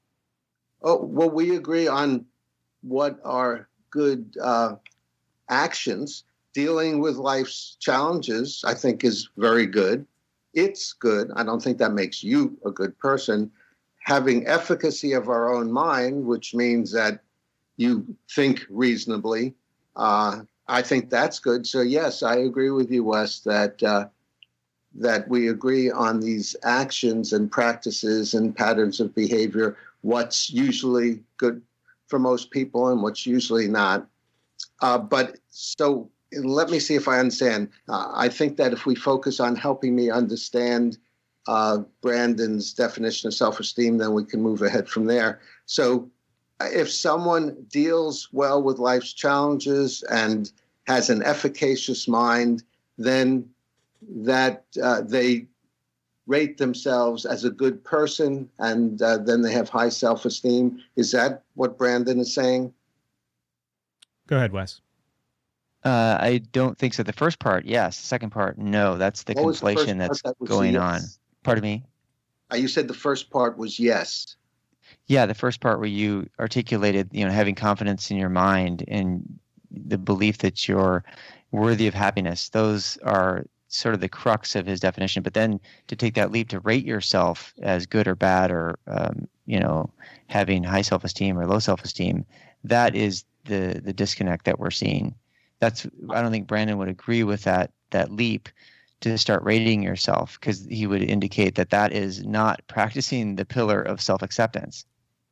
Oh, well, we agree on what are good uh, actions. Dealing with life's challenges, I think, is very good. It's good. I don't think that makes you a good person. Having efficacy of our own mind, which means that you think reasonably. Uh, I think that's good. So yes, I agree with you, Wes, that uh, that we agree on these actions and practices and patterns of behavior, what's usually good for most people and what's usually not. Uh, but so let me see if I understand. Uh, I think that if we focus on helping me understand uh, Brandon's definition of self-esteem, then we can move ahead from there. So if someone deals well with life's challenges and has an efficacious mind, then that uh, they rate themselves as a good person, and uh, then they have high self-esteem. Is that what Brandon is saying? Go ahead, Wes. Uh, I don't think so. The first part, yes. The second part, no. That's the What was the first conflation that's part that was going yes? on. Pardon me? Uh, you said the first part was yes. Yeah, the first part where you articulated, you know, having confidence in your mind and the belief that you're worthy of happiness. Those are sort of the crux of his definition. But then to take that leap to rate yourself as good or bad, or um, you know, having high self-esteem or low self-esteem, that is the the disconnect that we're seeing. That's I don't think Brandon would agree with that that leap to start rating yourself, because he would indicate that that is not practicing the pillar of self-acceptance.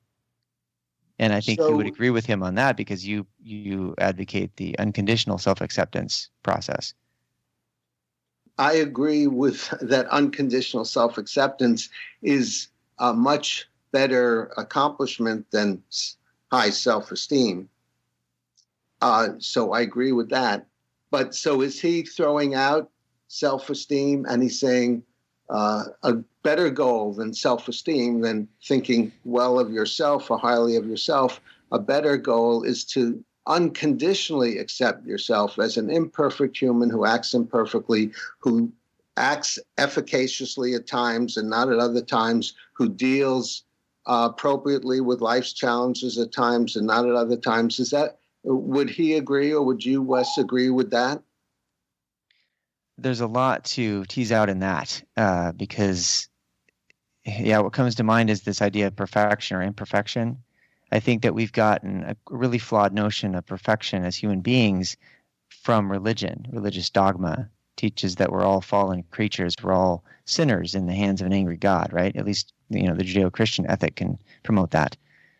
And I think So- you would agree with him on that, because you you advocate the unconditional self-acceptance process. I agree with that. Unconditional self-acceptance is a much better accomplishment than s- high self-esteem. Uh, so I agree with that. But so is he throwing out self-esteem, and he's saying uh, a better goal than self-esteem, than thinking well of yourself or highly of yourself? A better goal is to unconditionally accept yourself as an imperfect human who acts imperfectly, who acts efficaciously at times and not at other times, who deals uh, appropriately with life's challenges at times and not at other times. Is that, would he agree, or would you, Wes, agree with that? There's a lot to tease out in that, uh, because, yeah, what comes to mind is this idea of perfection or imperfection. I think that we've gotten a really flawed notion of perfection as human beings from religion. Religious dogma teaches that we're all fallen creatures. We're all sinners in the hands of an angry God, right? At least, you know, the Judeo-Christian ethic can promote that.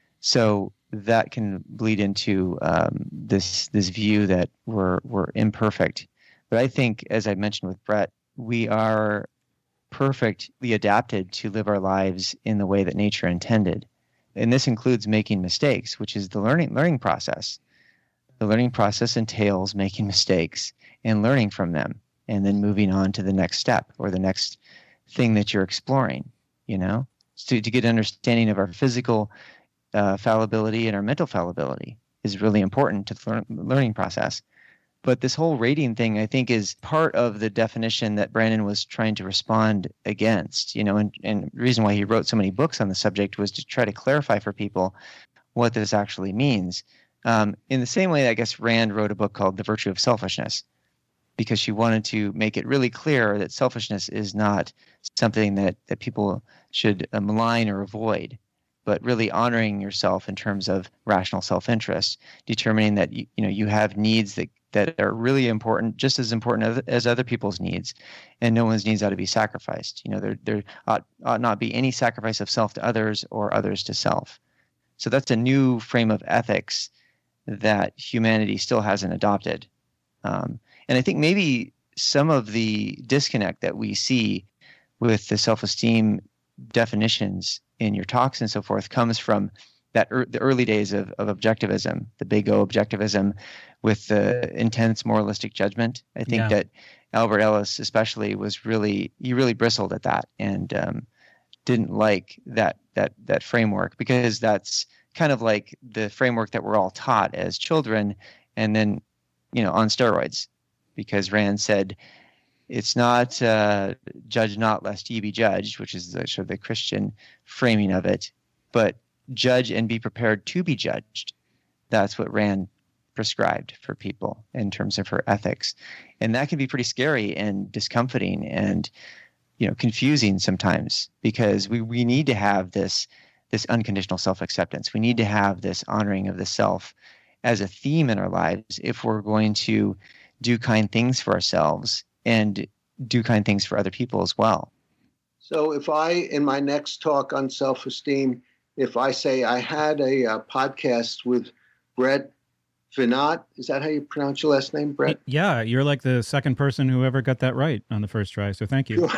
So that can bleed into um, this this view that we're we're imperfect. But I think, as I mentioned with Brett, we are perfectly adapted to live our lives in the way that nature intended. And this includes making mistakes, which is the learning learning process. The learning process entails making mistakes and learning from them, and then moving on to the next step or the next thing that you're exploring, you know, so to get an understanding of our physical uh, fallibility and our mental fallibility is really important to the learn, learning process. But this whole rating thing, I think, is part of the definition that Brandon was trying to respond against, you know, and, and the reason why he wrote so many books on the subject was to try to clarify for people what this actually means. Um, in the same way, I guess Rand wrote a book called The Virtue of Selfishness, because she wanted to make it really clear that selfishness is not something that, that people should uh, malign or avoid, but really honoring yourself in terms of rational self-interest, determining that you, you know you have needs that that are really important, just as important as, as other people's needs, and no one's needs ought to be sacrificed. You know, there there ought, ought not be any sacrifice of self to others or others to self. So that's a new frame of ethics that humanity still hasn't adopted. Um, and I think maybe some of the disconnect that we see with the self-esteem definitions in your talks and so forth comes from that er, the early days of, of objectivism, the big O objectivism, with the intense moralistic judgment. I think Yeah. that Albert Ellis especially was really, he really bristled at that and um, didn't like that that that framework, because that's kind of like the framework that we're all taught as children, and then, you know, on steroids, because Rand said, it's not uh, judge not lest ye be judged, which is the, sort of the Christian framing of it, but judge and be prepared to be judged. That's what Rand prescribed for people in terms of her ethics. And that can be pretty scary and discomforting and, you know, confusing sometimes, because we, we need to have this this unconditional self-acceptance. We need to have this honoring of the self as a theme in our lives if we're going to do kind things for ourselves and do kind things for other people as well. So if I, in my next talk on self-esteem, if I say I had a, a podcast with Brett Veinotte, is that how you pronounce your last name, Brett? Yeah, you're like the second person who ever got that right on the first try, so thank you.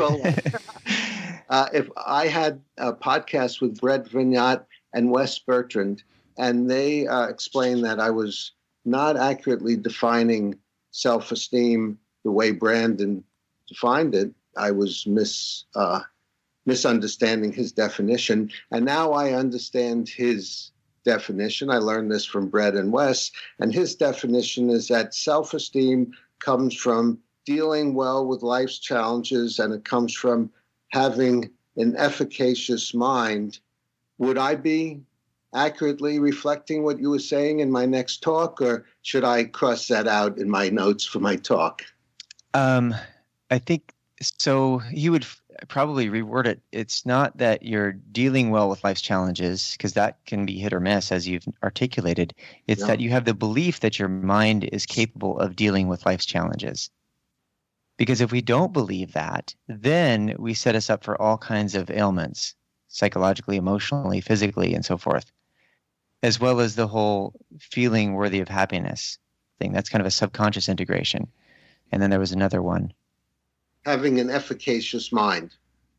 uh, if I had a podcast with Brett Veinotte and Wes Bertrand, and they uh, explained that I was not accurately defining self-esteem the way Brandon defined it, I was mis uh, misunderstanding his definition, and now I understand his definition. I learned this from Brett and Wes, and his definition is that self-esteem comes from dealing well with life's challenges, and it comes from having an efficacious mind. Would I be accurately reflecting what you were saying in my next talk, or should I cross that out in my notes for my talk? Um, I think so. You would f- probably reword it. It's not that you're dealing well with life's challenges, because that can be hit or miss, as you've articulated. It's Yeah. that you have the belief that your mind is capable of dealing with life's challenges. Because if we don't believe that, then we set us up for all kinds of ailments, psychologically, emotionally, physically, and so forth, as well as the whole feeling worthy of happiness thing. That's kind of a subconscious integration. And then there was another one. Having an efficacious mind.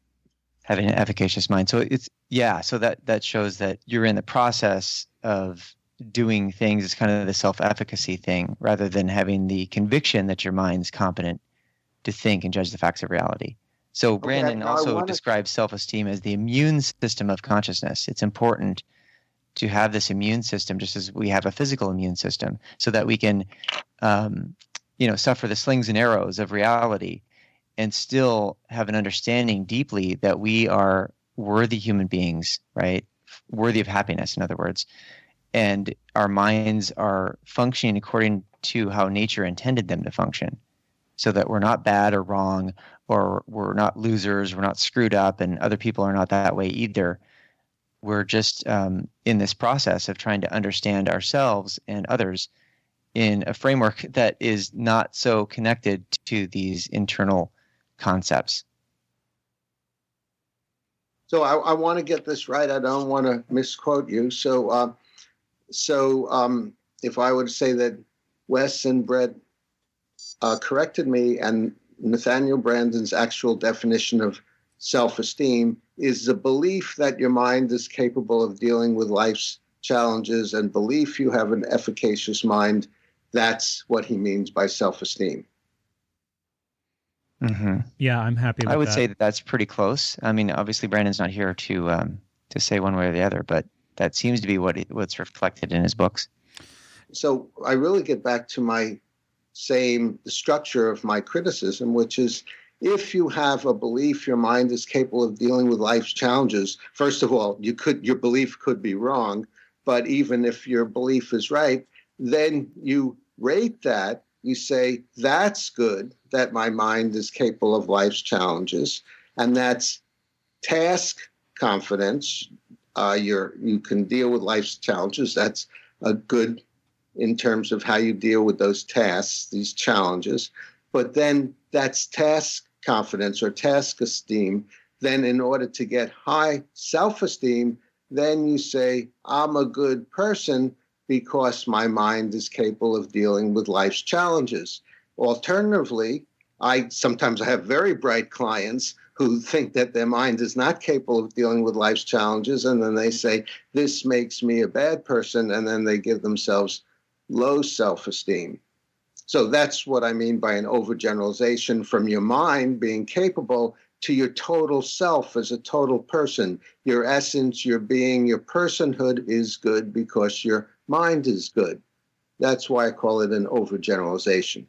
Having an efficacious mind. So it's, yeah, so that, that shows that you're in the process of doing things. It's kind of the self-efficacy thing, rather than having the conviction that your mind's competent to think and judge the facts of reality. So Brandon Okay, also wanna... describes self-esteem as the immune system of consciousness. It's important to have this immune system, just as we have a physical immune system, so that we can, um, you know, suffer the slings and arrows of reality and still have an understanding deeply that we are worthy human beings, right? Worthy of happiness, in other words. And our minds are functioning according to how nature intended them to function, so that we're not bad or wrong, or we're not losers, we're not screwed up, and other people are not that way either. We're just um, in this process of trying to understand ourselves and others in a framework that is not so connected to these internal concepts. So I, I want to get this right. I don't want to misquote you. So, uh, so um, if I were to say that Wes and Brett uh, corrected me, and Nathaniel Brandon's actual definition of self-esteem is the belief that your mind is capable of dealing with life's challenges, and belief you have an efficacious mind. That's what he means by self-esteem. Mm-hmm. Yeah, I'm happy with I would that. say that that's pretty close. I mean, obviously Brandon's not here to um, to say one way or the other, but that seems to be what it, what's reflected in his books. So I really get back to my same, the structure of my criticism, which is, if you have a belief your mind is capable of dealing with life's challenges, first of all, you could your belief could be wrong, but even if your belief is right, then you rate that. You say, that's good that my mind is capable of life's challenges, and that's task confidence. Uh, you're you can deal with life's challenges. That's a good in terms of how you deal with those tasks, these challenges. But then that's task confidence or task esteem. Then in order to get high self-esteem, then you say, I'm a good person because my mind is capable of dealing with life's challenges. Alternatively, I sometimes have very bright clients who think that their mind is not capable of dealing with life's challenges, and then they say, this makes me a bad person, and then they give themselves low self-esteem. So that's what I mean by an overgeneralization from your mind being capable to your total self as a total person. Your essence, your being, your personhood is good because your mind is good. That's why I call it an overgeneralization.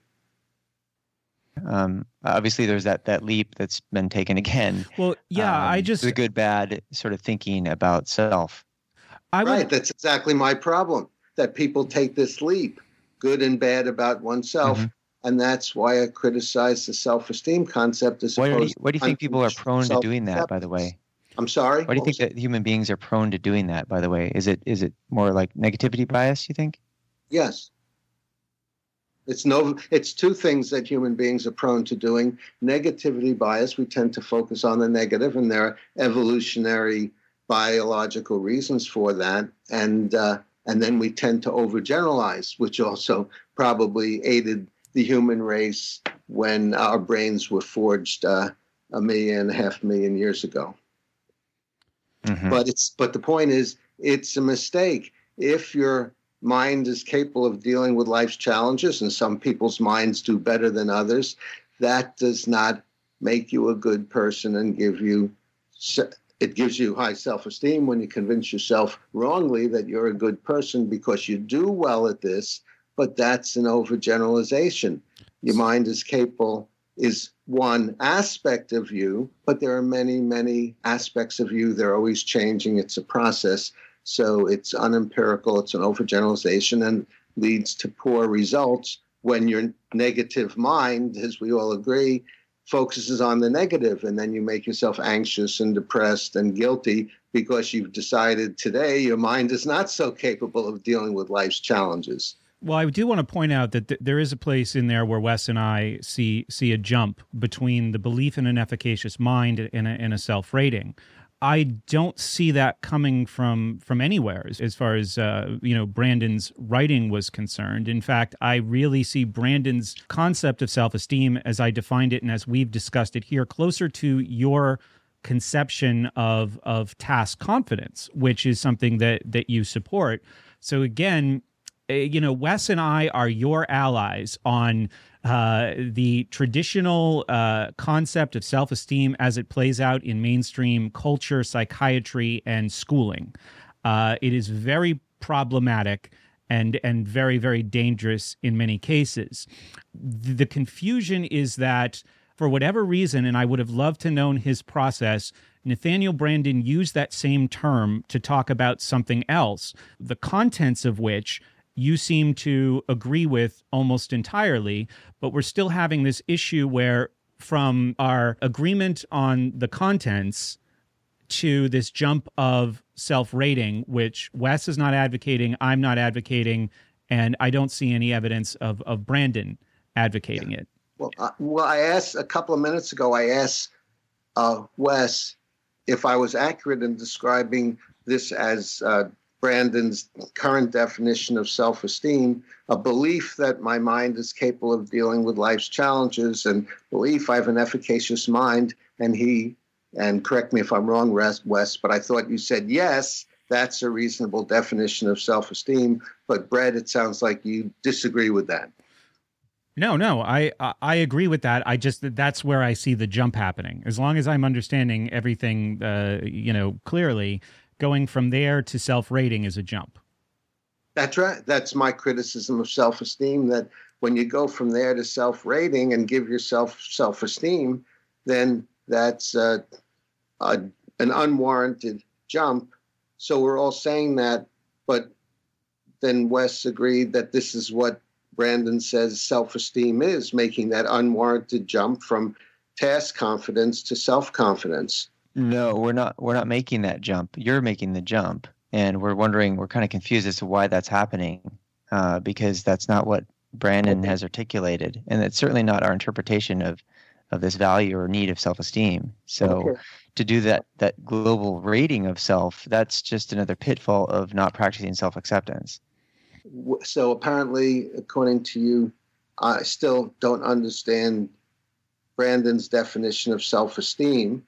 Um, obviously, there's that that leap that's been taken again. Well, yeah, um, I just the good bad sort of thinking about self. I would, Right, that's exactly my problem. That people take this leap, good and bad about oneself, Mm-hmm. and that's why I criticize the self-esteem concept as Why do you, opposed why do you think people are prone to doing that, by the way? I'm sorry? Why do you think that human beings are prone to doing that, by the way? Is it is it more like negativity bias, you think? Yes. It's no. It's two things that human beings are prone to doing. Negativity bias, we tend to focus on the negative, and there are evolutionary biological reasons for that. And uh, and then we tend to overgeneralize, which also probably aided the human race when our brains were forged uh, a million and a half million years ago. Mm-hmm. But it's but the point is, it's a mistake. If your mind is capable of dealing with life's challenges, and some people's minds do better than others, that does not make you a good person and give you, it gives you high self-esteem when you convince yourself wrongly that you're a good person because you do well at this, but that's an overgeneralization. Your mind is capable, is one aspect of you, but there are many, many aspects of you. They're always changing. It's a process. So it's unempirical, it's an overgeneralization, and leads to poor results when your negative mind, as we all agree, focuses on the negative, and then you make yourself anxious and depressed and guilty because you've decided today your mind is not so capable of dealing with life's challenges. Well, I do want to point out that th- there is a place in there where Wes and I see see a jump between the belief in an efficacious mind and a, and a self-rating. I don't see that coming from from anywhere as, as far as uh, you know Brandon's writing was concerned. In fact, I really see Brandon's concept of self-esteem, as I defined it and as we've discussed it here, closer to your conception of of task confidence, which is something that that you support. So again, you know, Wes and I are your allies on uh, the traditional uh, concept of self-esteem as it plays out in mainstream culture, psychiatry, and schooling. Uh, it is very problematic and and very, very dangerous in many cases. The confusion is that for whatever reason, and I would have loved to known his process, Nathaniel Branden used that same term to talk about something else, the contents of which you seem to agree with almost entirely, but we're still having this issue where from our agreement on the contents to this jump of self-rating, which Wes is not advocating, I'm not advocating, and I don't see any evidence of, of Branden advocating yeah. it. Well, uh, well, I asked a couple of minutes ago, I asked uh, Wes if I was accurate in describing this as uh, Branden's current definition of self-esteem, a belief that my mind is capable of dealing with life's challenges, and belief I have an efficacious mind. And he, and correct me if I'm wrong, Wes, but I thought you said, yes, that's a reasonable definition of self-esteem. But Brett, it sounds like you disagree with that. No, no, I I agree with that. I just, that's where I see the jump happening. As long as I'm understanding everything, uh, you know, clearly, going from there to self-rating is a jump. That's right. That's my criticism of self-esteem, that when you go from there to self-rating and give yourself self-esteem, then that's uh, a, an unwarranted jump. So we're all saying that, but then Wes agreed that this is what Branden says self-esteem is, making that unwarranted jump from task confidence to self-confidence. No, we're not. We're not making that jump. You're making the jump, and we're wondering. We're kind of confused as to why that's happening, uh, because that's not what Branden has articulated, and it's certainly not our interpretation of of this value or need of self-esteem. So, okay. to do that that global rating of self, that's just another pitfall of not practicing self-acceptance. So apparently, according to you, I still don't understand Branden's definition of self-esteem.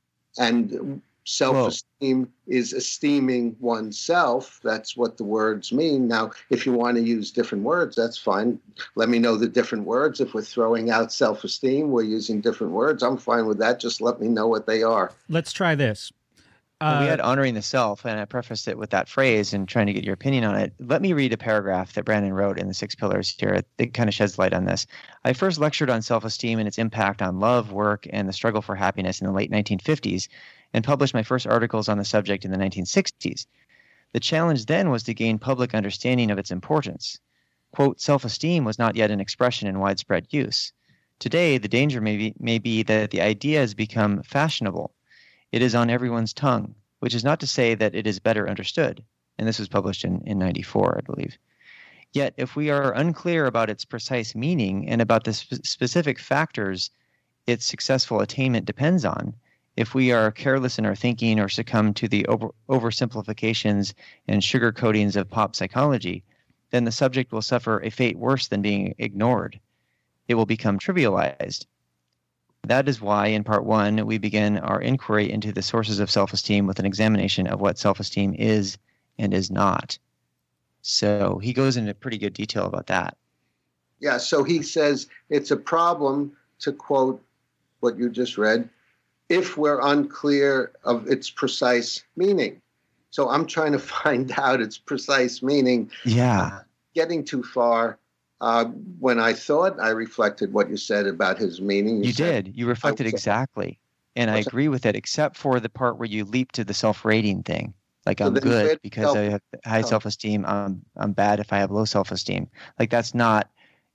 And self-esteem Whoa. is esteeming oneself. That's what the words mean. Now, if you want to use different words, that's fine. Let me know the different words. If we're throwing out self-esteem, we're using different words. I'm fine with that. Just let me know what they are. Let's try this. Well, we had honoring the self, and I prefaced it with that phrase and trying to get your opinion on it. Let me read a paragraph that Branden wrote in the Six Pillars here. It kind of sheds light on this. I first lectured on self-esteem and its impact on love, work, and the struggle for happiness in the late nineteen fifties, and published my first articles on the subject in the nineteen sixties. The challenge then was to gain public understanding of its importance. Quote, self-esteem was not yet an expression in widespread use. Today, the danger may be, may be that the idea has become fashionable. It is on everyone's tongue, which is not to say that it is better understood. And this was published in, in ninety-four, I believe. Yet, if we are unclear about its precise meaning and about the sp- specific factors its successful attainment depends on, if we are careless in our thinking or succumb to the over- oversimplifications and sugarcoatings of pop psychology, then the subject will suffer a fate worse than being ignored. It will become trivialized. That is why, in part one, we begin our inquiry into the sources of self-esteem with an examination of what self-esteem is and is not. So he goes into pretty good detail about that. Yeah, so he says it's a problem, to quote what you just read, if we're unclear of its precise meaning. So I'm trying to find out its precise meaning. Yeah. Getting too far. Uh, when I thought I reflected what you said about his meaning. You, you said, did. You reflected exactly. And I What's agree with it, except for the part where you leap to the self-rating thing. Like, So I'm then good where- because self- I have high oh. self-esteem. I'm, I'm bad if I have low self-esteem. Like, that's not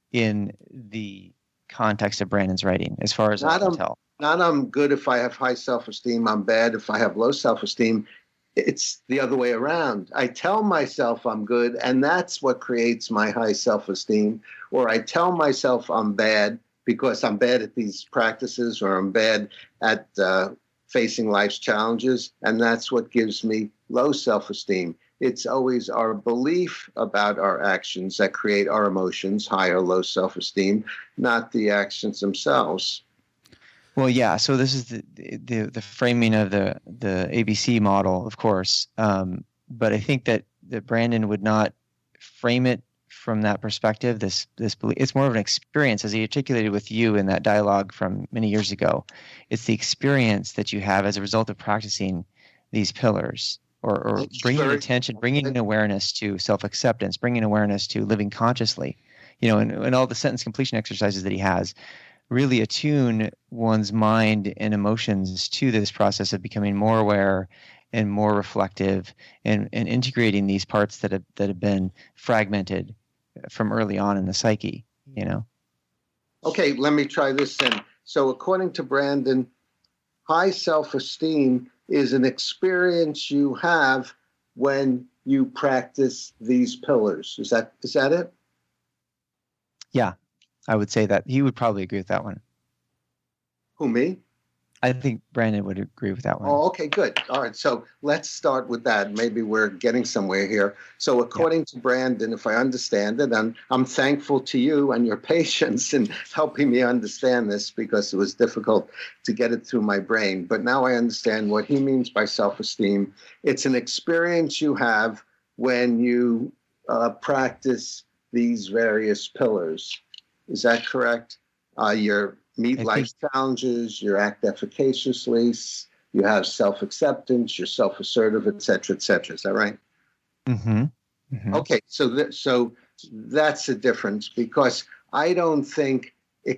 in the context of Brandon's writing, as far as I Not can um, tell. Not I'm good if I have high self-esteem, I'm bad if I have low self-esteem. It's the other way around. I tell myself I'm good, and that's what creates my high self-esteem. Or I tell myself I'm bad because I'm bad at these practices, or I'm bad at uh, facing life's challenges, and that's what gives me low self-esteem. It's always our belief about our actions that create our emotions, high or low self-esteem, not the actions themselves. Well, yeah. So this is the the, the framing of the, the A B C model, of course. Um, but I think that, that Brandon would not frame it from that perspective. This this it's more of an experience, as he articulated with you in that dialogue from many years ago. It's the experience that you have as a result of practicing these pillars, or, or It's bringing very- attention, bringing awareness to self-acceptance, bringing awareness to living consciously. You know, and, and all the sentence completion exercises that he has really attune one's mind and emotions to this process of becoming more aware and more reflective, and, and integrating these parts that have that have been fragmented from early on in the psyche, you know. Okay, let me try this then. So according to Brandon, high self-esteem is an experience you have when you practice these pillars. Is that is that it? Yeah, I would say that he would probably agree with that one. Who, me? I think Brandon would agree with that one. Oh, okay, good. All right, so let's start with that. Maybe we're getting somewhere here. So according to Brandon, if I understand it, and I'm thankful to you and your patience in helping me understand this, because it was difficult to get it through my brain. But now I understand what he means by self-esteem. It's an experience you have when you uh, practice these various pillars. Is that correct? Uh, your meet I life's challenges, you act efficaciously, you have self-acceptance, you're self-assertive, et cetera, et cetera. Is that right? Mm-hmm. Mm-hmm. Okay, so th- so that's the difference, because I don't think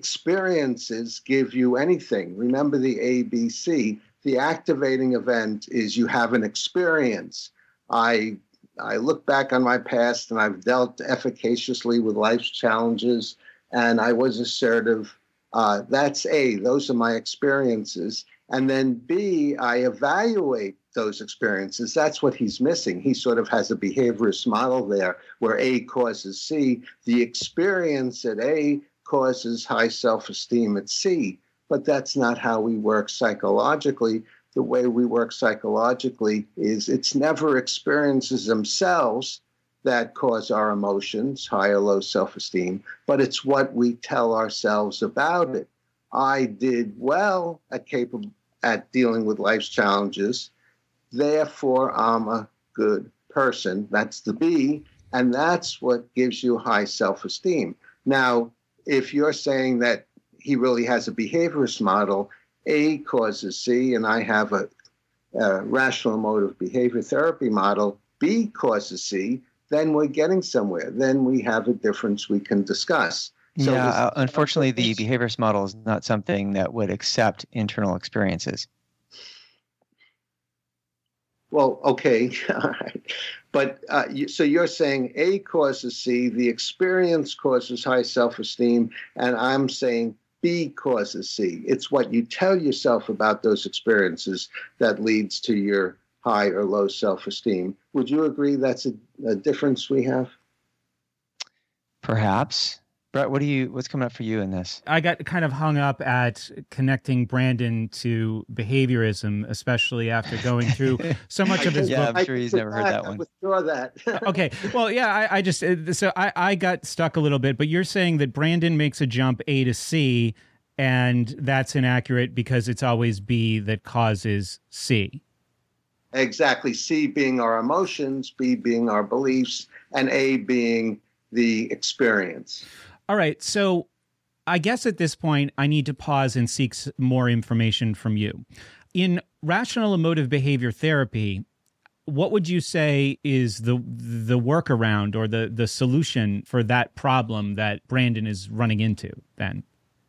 experiences give you anything. Remember the A B C. The activating event is you have an experience. I I look back on my past, and I've dealt efficaciously with life's challenges, and I was assertive. Uh, that's A, those are my experiences. And then B, I evaluate those experiences. That's what he's missing. He sort of has a behaviorist model there where A causes C. The experience at A causes high self-esteem at C. But that's not how we work psychologically. The way we work psychologically is it's never experiences themselves that cause our emotions, high or low self-esteem, but it's what we tell ourselves about it. I did well at capable at dealing with life's challenges, therefore I'm a good person. That's the B, and that's what gives you high self-esteem. Now, if you're saying that he really has a behaviorist model, A causes C, and I have a, a rational emotive behavior therapy model, B causes C, then we're getting somewhere. Then we have a difference we can discuss. So yeah, this- uh, unfortunately, the behaviorist model is not something that would accept internal experiences. Well, okay, all right. But uh, you, so you're saying A causes C, the experience causes high self-esteem, and I'm saying B causes C. It's what you tell yourself about those experiences that leads to your high or low self-esteem. Would you agree that's a, a difference we have? Perhaps. Brett, what do you? What's coming up for you in this? I got kind of hung up at connecting Brandon to behaviorism, especially after going through so much of his yeah, book. I'm sure he's never heard that one. I withdraw that. Okay. Well, yeah, I, I just, so I, I got stuck a little bit, but you're saying that Brandon makes a jump A to C, and that's inaccurate because it's always B that causes C. Exactly. C being our emotions, B being our beliefs, and A being the experience. All right. So I guess at this point, I need to pause and seek more information from you. In rational emotive behavior therapy, what would you say is the the workaround or the, the solution for that problem that Brandon is running into then?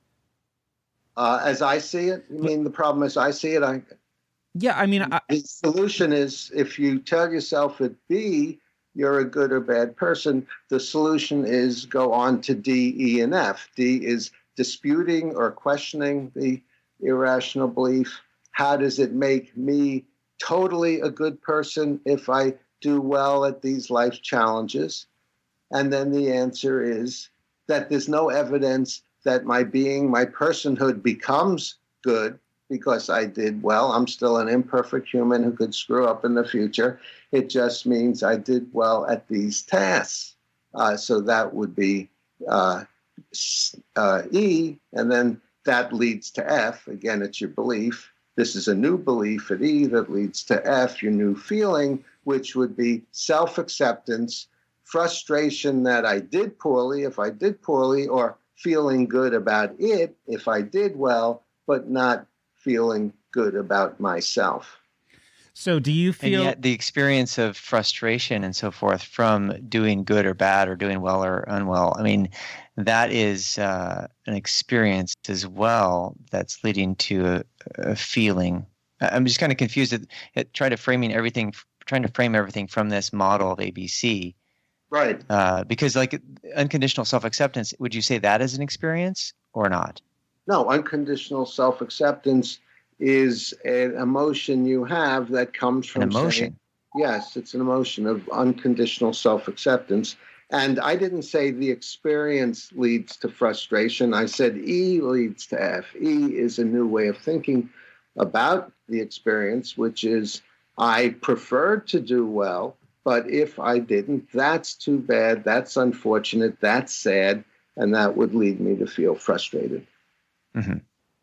Uh, as I see it, you mean the problem as I see it? I, yeah, I mean... I, the solution is if you tell yourself at B, you're a good or bad person, the solution is go on to D, E, and F. D is disputing or questioning the irrational belief. How does it make me totally a good person if I do well at these life challenges? And then the answer is that there's no evidence that my being, my personhood becomes good because I did well. I'm still an imperfect human who could screw up in the future. It just means I did well at these tasks. Uh, so that would be uh, uh, E, and then that leads to F. Again, it's your belief. This is a new belief at E that leads to F, your new feeling, which would be self-acceptance, frustration that I did poorly if I did poorly, or feeling good about it if I did well, but not feeling good about myself. So do you feel... And yet the experience of frustration and so forth from doing good or bad or doing well or unwell, I mean, that is uh, an experience as well that's leading to a, a feeling. I'm just kind of confused at, at trying to framing everything, trying to frame everything from this model of A B C. Right. Uh, because like unconditional self-acceptance, would you say that is an experience or not? No, unconditional self-acceptance is an emotion you have that comes from an emotion. Saying, yes, it's an emotion of unconditional self-acceptance. And I didn't say the experience leads to frustration. I said E leads to F. E is a new way of thinking about the experience, which is I preferred to do well, but if I didn't, that's too bad, that's unfortunate, that's sad, and that would lead me to feel frustrated. Mm-hmm.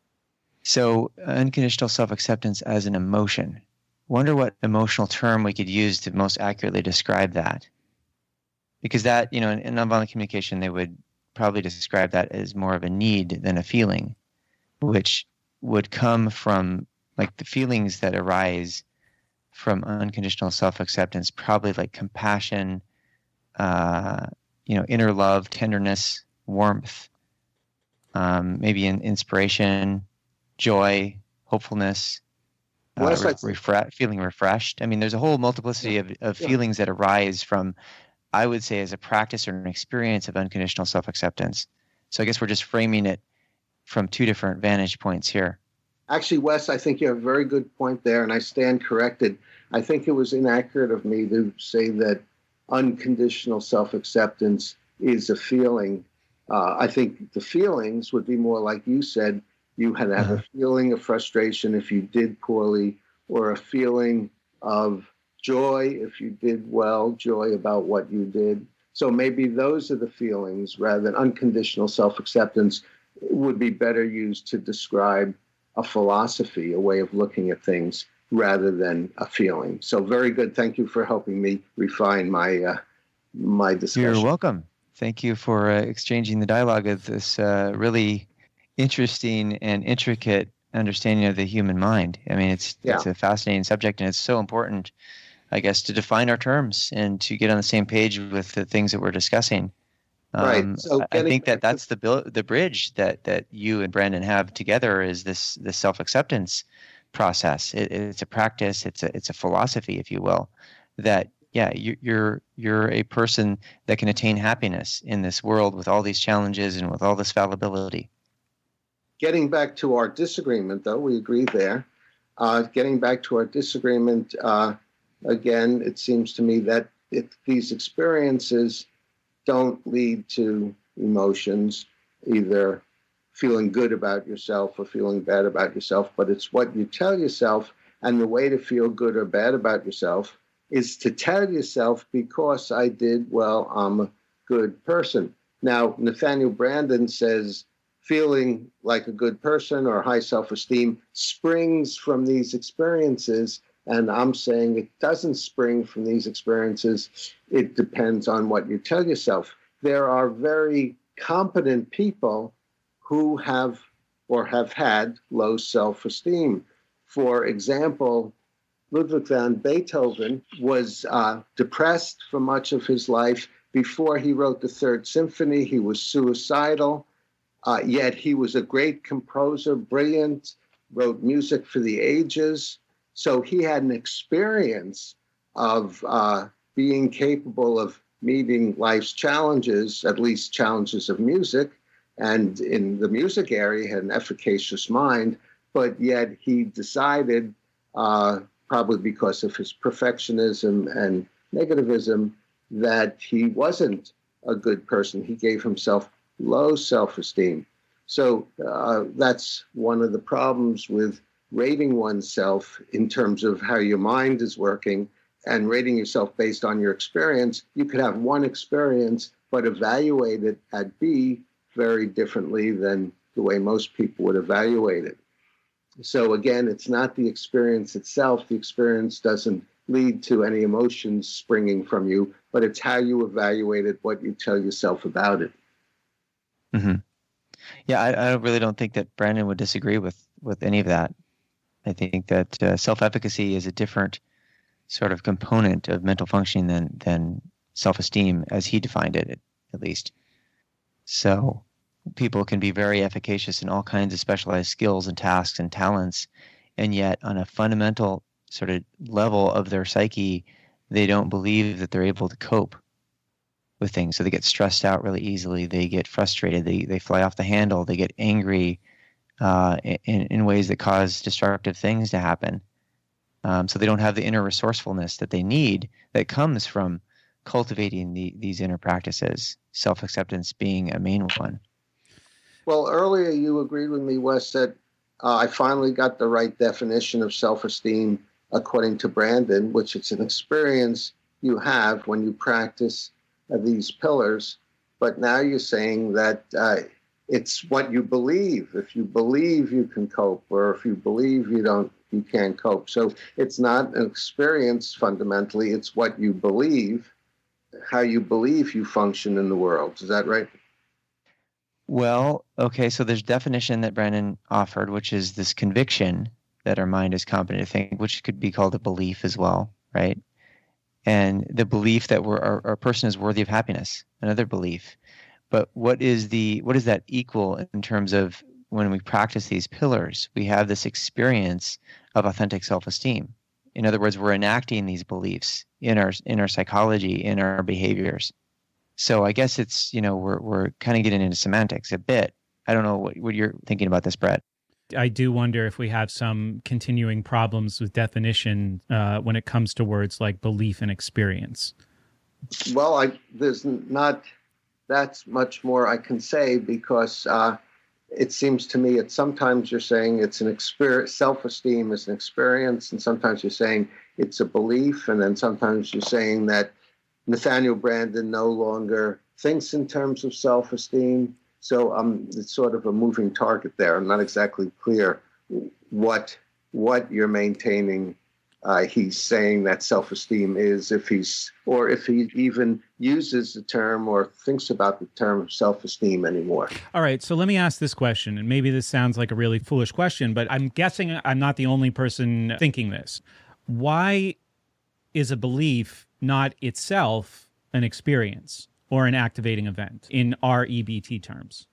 So unconditional self-acceptance as an emotion. Wonder what emotional term we could use to most accurately describe that. Because that, you know, in, in nonviolent communication, they would probably describe that as more of a need than a feeling, which would come from like the feelings that arise from unconditional self-acceptance, probably like compassion, uh, you know, inner love, tenderness, warmth, um, maybe an inspiration, joy, hopefulness, uh, re- refre- feeling refreshed. I mean, there's a whole multiplicity of, of Yeah. feelings that arise from, I would say, as a practice or an experience of unconditional self-acceptance. So I guess we're just framing it from two different vantage points here. Actually, Wes, I think you have a very good point there, and I stand corrected. I think it was inaccurate of me to say that unconditional self-acceptance is a feeling. Uh, I think the feelings would be more like you said. You had have uh-huh. a feeling of frustration if you did poorly, or a feeling of joy if you did well, joy about what you did. So maybe those are the feelings rather than unconditional self-acceptance would be better used to describe a philosophy, a way of looking at things rather than a feeling. So very good. Thank you for helping me refine my uh, my discussion. You're welcome. Thank you for uh, exchanging the dialogue of this uh, really interesting and intricate understanding of the human mind. I mean, it's yeah. it's a fascinating subject, and it's so important, I guess, to define our terms and to get on the same page with the things that we're discussing. Right. Um, so I think that that's the bil- the bridge that that you and Brandon have together is this this self-acceptance process. It, it's a practice. It's a it's a philosophy, if you will. That yeah, you, you're you're a person that can attain happiness in this world with all these challenges and with all this fallibility. getting back to our disagreement, though, we agree there. Uh, getting back to our disagreement, uh, again, it seems to me that if these experiences don't lead to emotions, either feeling good about yourself or feeling bad about yourself, but it's what you tell yourself. And the way to feel good or bad about yourself is to tell yourself, because I did well, I'm a good person. Now, Nathaniel Branden says feeling like a good person or high self-esteem springs from these experiences. And I'm saying it doesn't spring from these experiences. It depends on what you tell yourself. There are very competent people who have or have had low self-esteem. For example, Ludwig van Beethoven was uh, depressed for much of his life. Before he wrote the Third Symphony, he was suicidal. Uh, yet he was a great composer, brilliant, wrote music for the ages. So he had an experience of uh, being capable of meeting life's challenges, at least challenges of music. And in the music area, he had an efficacious mind. But yet he decided, uh, probably because of his perfectionism and negativism, that he wasn't a good person. He gave himself low self-esteem. So uh, that's one of the problems with rating oneself in terms of how your mind is working and rating yourself based on your experience. You could have one experience, but evaluate it at B very differently than the way most people would evaluate it. So again, it's not the experience itself. The experience doesn't lead to any emotions springing from you, but it's how you evaluate it, what you tell yourself about it. Mm-hmm. Yeah, I, I really don't think that Branden would disagree with, with any of that. I think that uh, self-efficacy is a different sort of component of mental functioning than than self-esteem, as he defined it, at least. So people can be very efficacious in all kinds of specialized skills and tasks and talents, and yet on a fundamental sort of level of their psyche, they don't believe that they're able to cope with things. So they get stressed out really easily. They get frustrated. They they fly off the handle. They get angry uh, in, in ways that cause destructive things to happen. Um, so they don't have the inner resourcefulness that they need that comes from cultivating the, these inner practices, self-acceptance being a main one. Well, earlier you agreed with me, Wes, that uh, I finally got the right definition of self-esteem according to Branden, which it's an experience you have when you practice uh, these pillars. But now you're saying that uh, it's what you believe. If you believe you can cope, or if you believe you don't, you can't cope. So it's not an experience fundamentally. It's what you believe, how you believe you function in the world. Is that right? Well, okay, so there's definition that Branden offered, which is this conviction that our mind is competent to think, which could be called a belief as well, right? And the belief that we're, our, our person is worthy of happiness, another belief. But what is the what is that equal in terms of when we practice these pillars? We have this experience of authentic self-esteem. In other words, we're enacting these beliefs in our in our psychology, in our behaviors. So I guess it's, you know, we're we're kind of getting into semantics a bit. I don't know what, what you're thinking about this, Brett. I do wonder if we have some continuing problems with definition uh, when it comes to words like belief and experience. Well, I, there's not that much more I can say, because uh, it seems to me that sometimes you're saying it's an experience, self-esteem is an experience, and sometimes you're saying it's a belief, and then sometimes you're saying that Nathaniel Branden no longer thinks in terms of self-esteem. So um, it's sort of a moving target there. I'm not exactly clear what what you're maintaining. Uh, he's saying that self-esteem is, if he's, or if he even uses the term or thinks about the term self-esteem anymore. All right, so let me ask this question, and maybe this sounds like a really foolish question, but I'm guessing I'm not the only person thinking this. Why is a belief not itself an experience or an activating event in R E B T terms?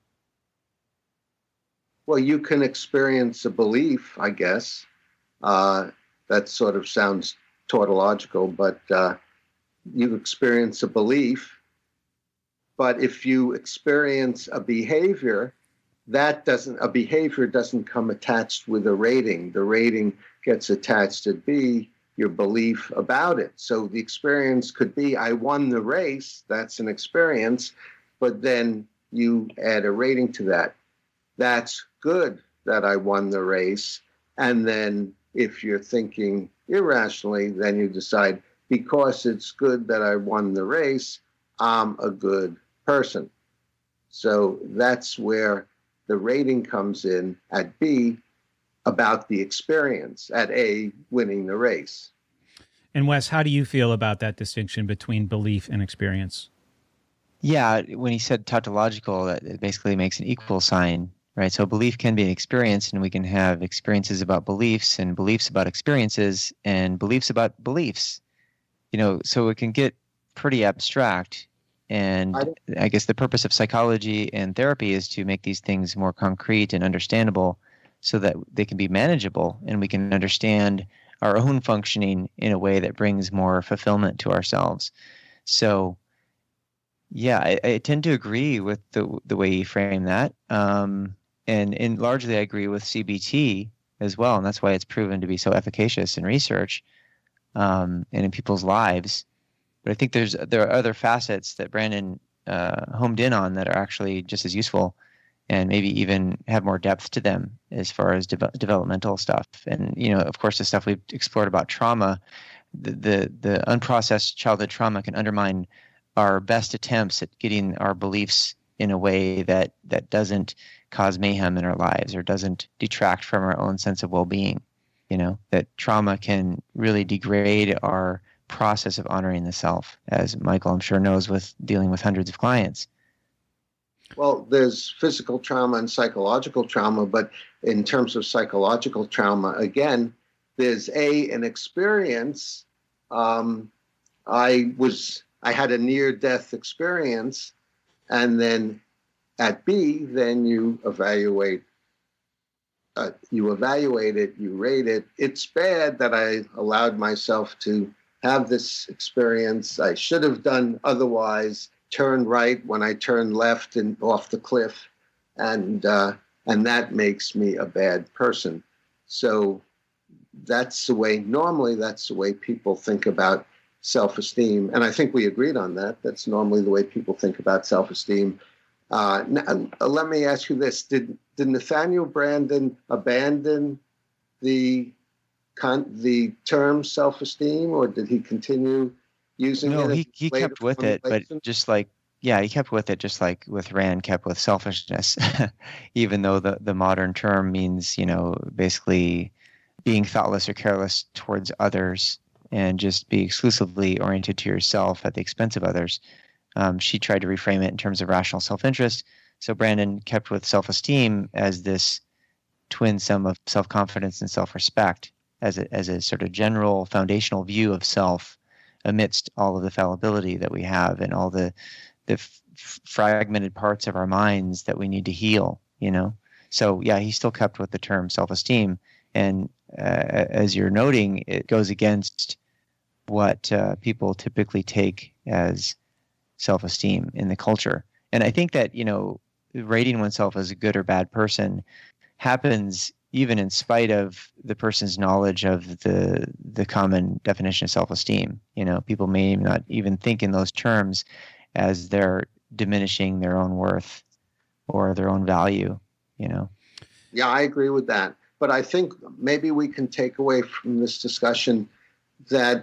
Well, you can experience a belief, I guess. Uh, that sort of sounds tautological, but uh, you experience a belief. But if you experience a behavior, that doesn't, a behavior doesn't come attached with a rating. The rating gets attached to B, your belief about it. So the experience could be, I won the race, that's an experience, but then you add a rating to that. That's good that I won the race. And then if you're thinking irrationally, then you decide, because it's good that I won the race, I'm a good person. So that's where the rating comes in at B about the experience, at A, winning the race. And Wes, how do you feel about that distinction between belief and experience? Yeah, when he said tautological, that it basically makes an equal sign, right? So belief can be an experience, and we can have experiences about beliefs and beliefs about experiences and beliefs about beliefs. You know, so it can get pretty abstract. And I guess the purpose of psychology and therapy is to make these things more concrete and understandable so that they can be manageable and we can understand our own functioning in a way that brings more fulfillment to ourselves. So, yeah, I, I tend to agree with the the way you frame that. Um, and, and largely I agree with C B T as well. And that's why it's proven to be so efficacious in research um, and in people's lives. But I think there's there are other facets that Brandon uh, homed in on that are actually just as useful and maybe even have more depth to them as far as de- developmental stuff. And, you know, of course, the stuff we've explored about trauma, the, the, the unprocessed childhood trauma can undermine our best attempts at getting our beliefs in a way that, that doesn't cause mayhem in our lives or doesn't detract from our own sense of well-being. You know, that trauma can really degrade our process of honoring the self, as Michael, I'm sure, knows with dealing with hundreds of clients. Well, there's physical trauma and psychological trauma, but in terms of psychological trauma, again, there's A, an experience. Um, I was, I had a near-death experience, and then at B, then you evaluate, uh, you evaluate it, you rate it. It's bad that I allowed myself to have this experience. I should have done otherwise, turn right when I turned left and off the cliff. And uh, and that makes me a bad person. So that's the way, normally that's the way people think about self-esteem. And I think we agreed on that. That's normally the way people think about self-esteem. Uh, now, let me ask you this. Did, did Nathaniel Branden abandon the Con- the term self-esteem, or did he continue using no, it? No, he, he kept with it, but just like, yeah, he kept with it just like with Rand kept with selfishness, even though the, the modern term means, you know, basically being thoughtless or careless towards others and just be exclusively oriented to yourself at the expense of others. Um, she tried to reframe it in terms of rational self-interest. So Branden kept with self-esteem as this twin sum of self-confidence and self-respect, as a, as a sort of general foundational view of self amidst all of the fallibility that we have and all the the f- fragmented parts of our minds that we need to heal, you know? So yeah, he still kept with the term self-esteem. And uh, as you're noting, it goes against what uh, people typically take as self-esteem in the culture. And I think that, you know, rating oneself as a good or bad person happens even in spite of the person's knowledge of the the common definition of self-esteem. You know, people may not even think in those terms as they're diminishing their own worth or their own value, you know. Yeah, I agree with that. But I think maybe we can take away from this discussion that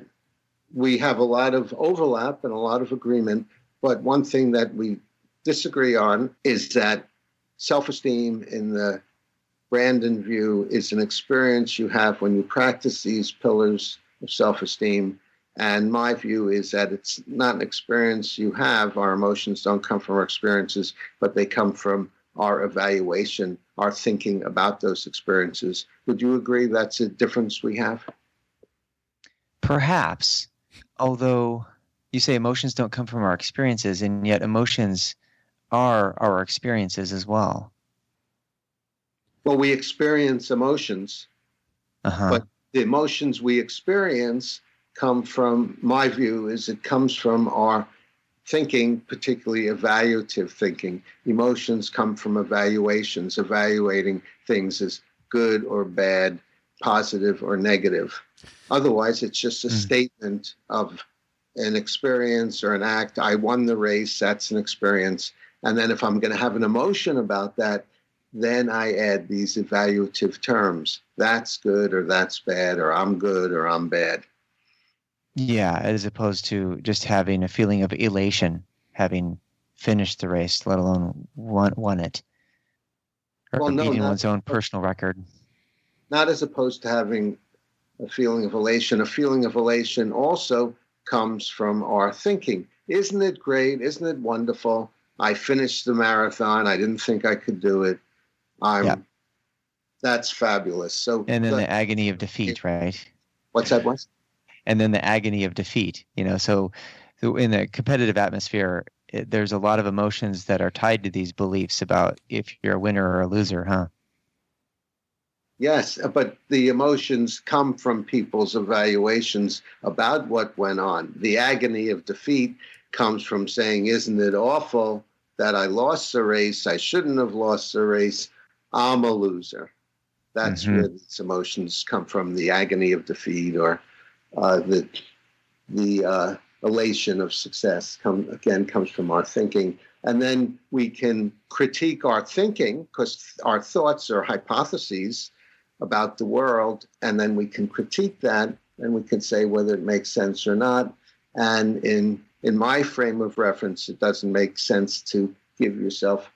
we have a lot of overlap and a lot of agreement, but one thing that we disagree on is that self-esteem in the Branden view is an experience you have when you practice these pillars of self-esteem. And my view is that it's not an experience you have. Our emotions don't come from our experiences, but they come from our evaluation, our thinking about those experiences. Would you agree that's a difference we have? Perhaps, although you say emotions don't come from our experiences, and yet emotions are our experiences as well. Well, we experience emotions, uh-huh. but the emotions we experience come from, my view is it comes from our thinking, particularly evaluative thinking. Emotions come from evaluations, evaluating things as good or bad, positive or negative. Otherwise, it's just a mm. statement of an experience or an act. I won the race, that's an experience. And then if I'm going to have an emotion about that, then I add these evaluative terms. That's good or that's bad, or I'm good or I'm bad. Yeah, as opposed to just having a feeling of elation, having finished the race, let alone won, won it. Or well, no, beating not, one's own personal record. Not as opposed to having a feeling of elation. A feeling of elation also comes from our thinking. Isn't it great? Isn't it wonderful? I finished the marathon. I didn't think I could do it. I'm. Yeah. That's fabulous. So, and then the, the agony of defeat, right? What's that, Wes? And then the agony of defeat. You know, so, so in a competitive atmosphere, it, there's a lot of emotions that are tied to these beliefs about if you're a winner or a loser, huh? Yes, but the emotions come from people's evaluations about what went on. The agony of defeat comes from saying, isn't it awful that I lost the race? I shouldn't have lost the race. I'm a loser. That's mm-hmm. where these emotions come from, the agony of defeat or uh, the the uh, elation of success, come again, comes from our thinking. And then we can critique our thinking because our thoughts are hypotheses about the world, and then we can critique that, and we can say whether it makes sense or not. And in in my frame of reference, it doesn't make sense to give yourself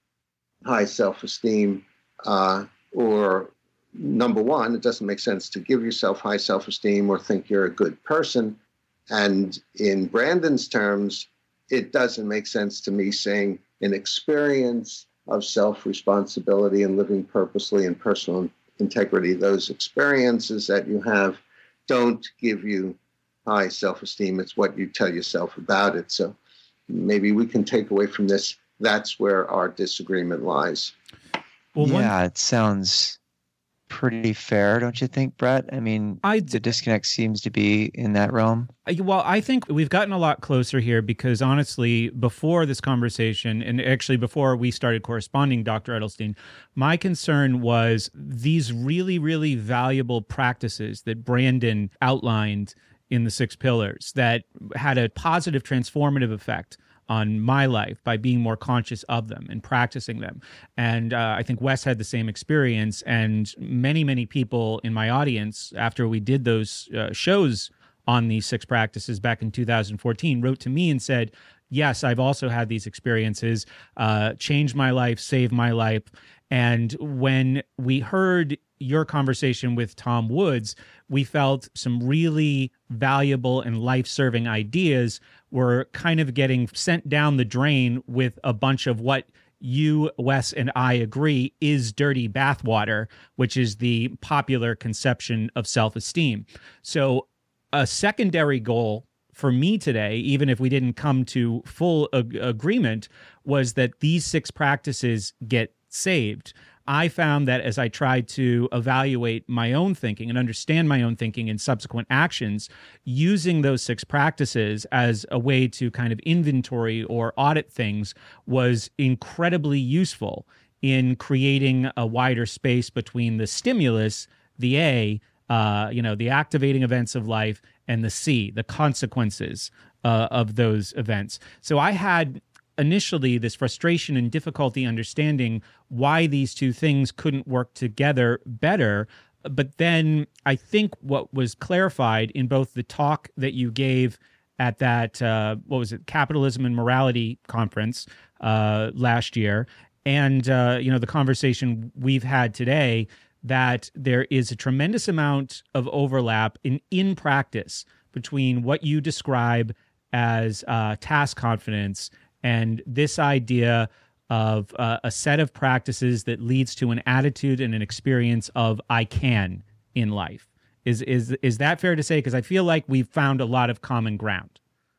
high self-esteem, uh, or number one, it doesn't make sense to give yourself high self-esteem or think you're a good person. And in Brandon's terms, it doesn't make sense to me saying an experience of self-responsibility and living purposely and personal integrity, those experiences that you have don't give you high self-esteem. It's what you tell yourself about it. So maybe we can take away from this, that's where our disagreement lies. Well, yeah, one... it sounds pretty fair, don't you think, Brett? I mean, I, the disconnect seems to be in that realm. Well, I think we've gotten a lot closer here because honestly, before this conversation, and actually before we started corresponding, Doctor Edelstein, my concern was these really, really valuable practices that Brandon outlined in the six pillars that had a positive transformative effect on my life by being more conscious of them and practicing them. And uh, I think Wes had the same experience, and many, many people in my audience, after we did those uh, shows on these six practices back in two thousand fourteen, wrote to me and said, yes, I've also had these experiences, uh, changed my life, saved my life. And when we heard your conversation with Tom Woods, we felt some really valuable and life-serving ideas were kind of getting sent down the drain with a bunch of what you, Wes, and I agree is dirty bathwater, which is the popular conception of self-esteem. So a secondary goal for me today, even if we didn't come to full ag- agreement, was that these six practices get saved. I found that as I tried to evaluate my own thinking and understand my own thinking in subsequent actions, using those six practices as a way to kind of inventory or audit things was incredibly useful in creating a wider space between the stimulus, the A, uh, you know, the activating events of life, and the C, the consequences uh, of those events. So I had initially this frustration and difficulty understanding why these two things couldn't work together better. But then I think what was clarified in both the talk that you gave at that, uh, what was it, Capitalism and Morality conference uh, last year, and uh, you know, the conversation we've had today, that there is a tremendous amount of overlap in, in practice between what you describe as uh, task confidence and this idea of uh, a set of practices that leads to an attitude and an experience of I can in life. Is is is that fair to say? Because I feel like we've found a lot of common ground.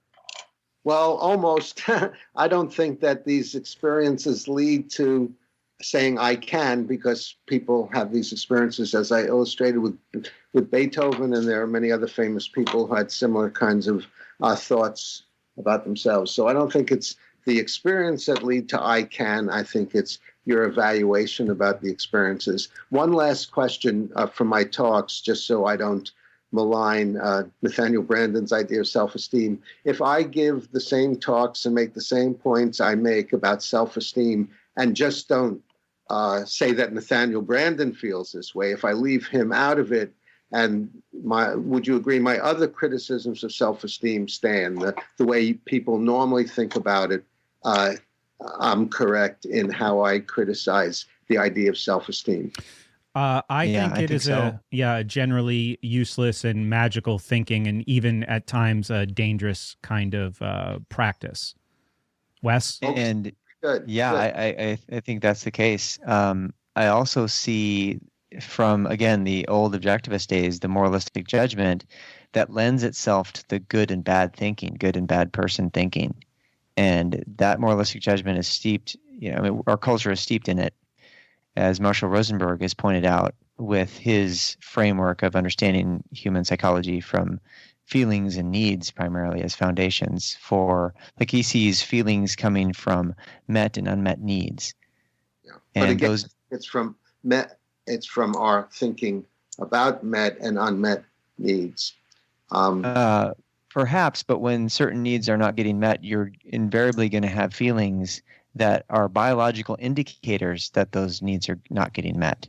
Well, almost. I don't think that these experiences lead to saying I can, because people have these experiences, as I illustrated with with Beethoven, and there are many other famous people who had similar kinds of uh, thoughts about themselves. So I don't think it's the experience that lead to I can. I think it's your evaluation about the experiences. One last question uh, from my talks, just so I don't malign uh, Nathaniel Branden's idea of self-esteem. If I give the same talks and make the same points I make about self-esteem and just don't uh, say that Nathaniel Branden feels this way, if I leave him out of it, and my, would you agree my other criticisms of self-esteem stand? The, the way people normally think about it, uh, I'm correct in how I criticize the idea of self-esteem. Uh, I yeah, think I it think is so. a yeah generally useless and magical thinking, and even at times a dangerous kind of uh, practice. Wes? And Good. yeah, Good. I, I, I think that's the case. Um, I also see from, again, the old objectivist days, the moralistic judgment that lends itself to the good and bad thinking, good and bad person thinking. And that moralistic judgment is steeped, you know, I mean, our culture is steeped in it, as Marshall Rosenberg has pointed out with his framework of understanding human psychology from feelings and needs primarily as foundations for, like he sees feelings coming from met and unmet needs. Yeah. But And again, those, it's from met, it's from our thinking about met and unmet needs. Um, uh, perhaps, but when certain needs are not getting met, you're invariably going to have feelings that are biological indicators that those needs are not getting met.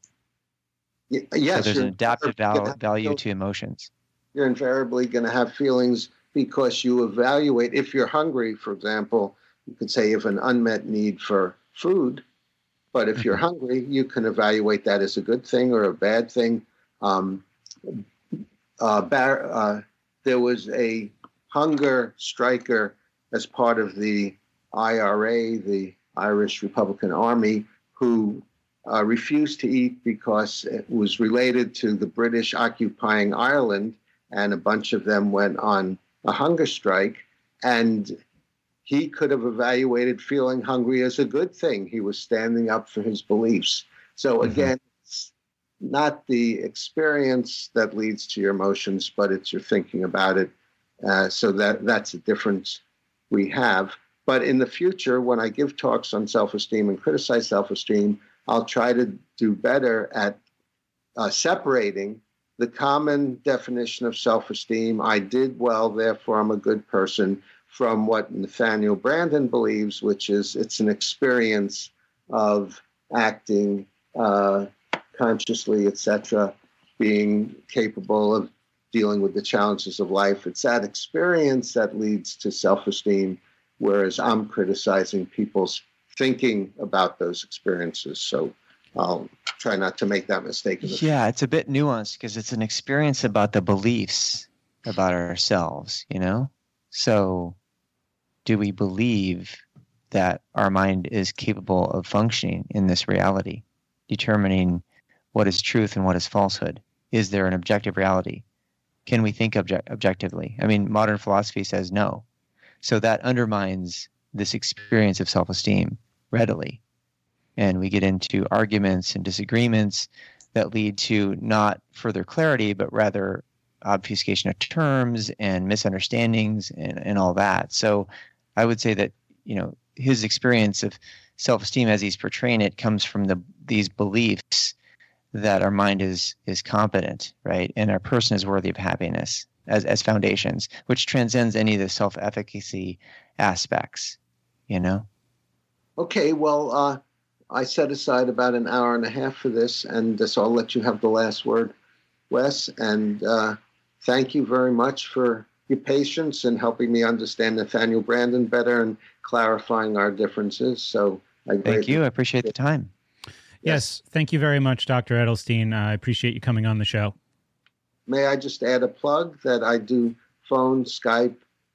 y- yes, so there's you're an adaptive gonna val- have value feel- to emotions. You're invariably going to have feelings because you evaluate. If you're hungry, for example, you could say you have an unmet need for food. But if you're hungry, you can evaluate that as a good thing or a bad thing. Um, uh, bar- uh, there was a hunger striker as part of the I R A, the Irish Republican Army, who uh, refused to eat because it was related to the British occupying Ireland, and a bunch of them went on a hunger strike. And he could have evaluated feeling hungry as a good thing. He was standing up for his beliefs. So again, mm-hmm. it's not the experience that leads to your emotions, but it's your thinking about it. Uh, so that that's a difference we have. But in the future, when I give talks on self-esteem and criticize self-esteem, I'll try to do better at uh, separating the common definition of self-esteem, I did well, therefore I'm a good person, from what Nathaniel Branden believes, which is it's an experience of acting uh, consciously, et cetera, being capable of dealing with the challenges of life. It's that experience that leads to self-esteem, whereas I'm criticizing people's thinking about those experiences. So I'll try not to make that mistake. In the yeah, it's a bit nuanced because it's an experience about the beliefs about ourselves, you know? So do we believe that our mind is capable of functioning in this reality, determining what is truth and what is falsehood? Is there an objective reality? Can we think object- objectively? I mean, modern philosophy says no. So that undermines this experience of self-esteem readily. And we get into arguments and disagreements that lead to not further clarity, but rather obfuscation of terms and misunderstandings and, and all that. So I would say that, you know, his experience of self-esteem as he's portraying it comes from the these beliefs that our mind is is competent, right? And our person is worthy of happiness as, as foundations, which transcends any of the self-efficacy aspects, you know? Okay, well, uh, I set aside about an hour and a half for this, and so I'll let you have the last word, Wes. And uh, thank you very much for your patience in helping me understand Nathaniel Branden better and clarifying our differences. So I Thank greatly you. I appreciate the time. Yes. yes, thank you very much, Doctor Edelstein. I appreciate you coming on the show. May I just add a plug that I do phone, Skype,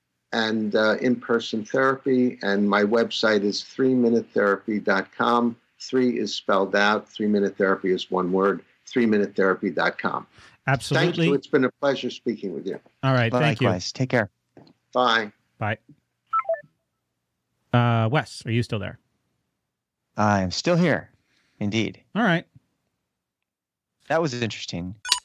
and uh, in-person therapy, and my website is three minute therapy dot com. Three is spelled out. Three Minute Therapy is one word. three minute therapy dot com. Absolutely. Thank you. It's been a pleasure speaking with you. All right. Thank Likewise. you. Take care. Bye. Bye. Uh, Wes, are you still there? I'm still here. Indeed. All right. That was interesting.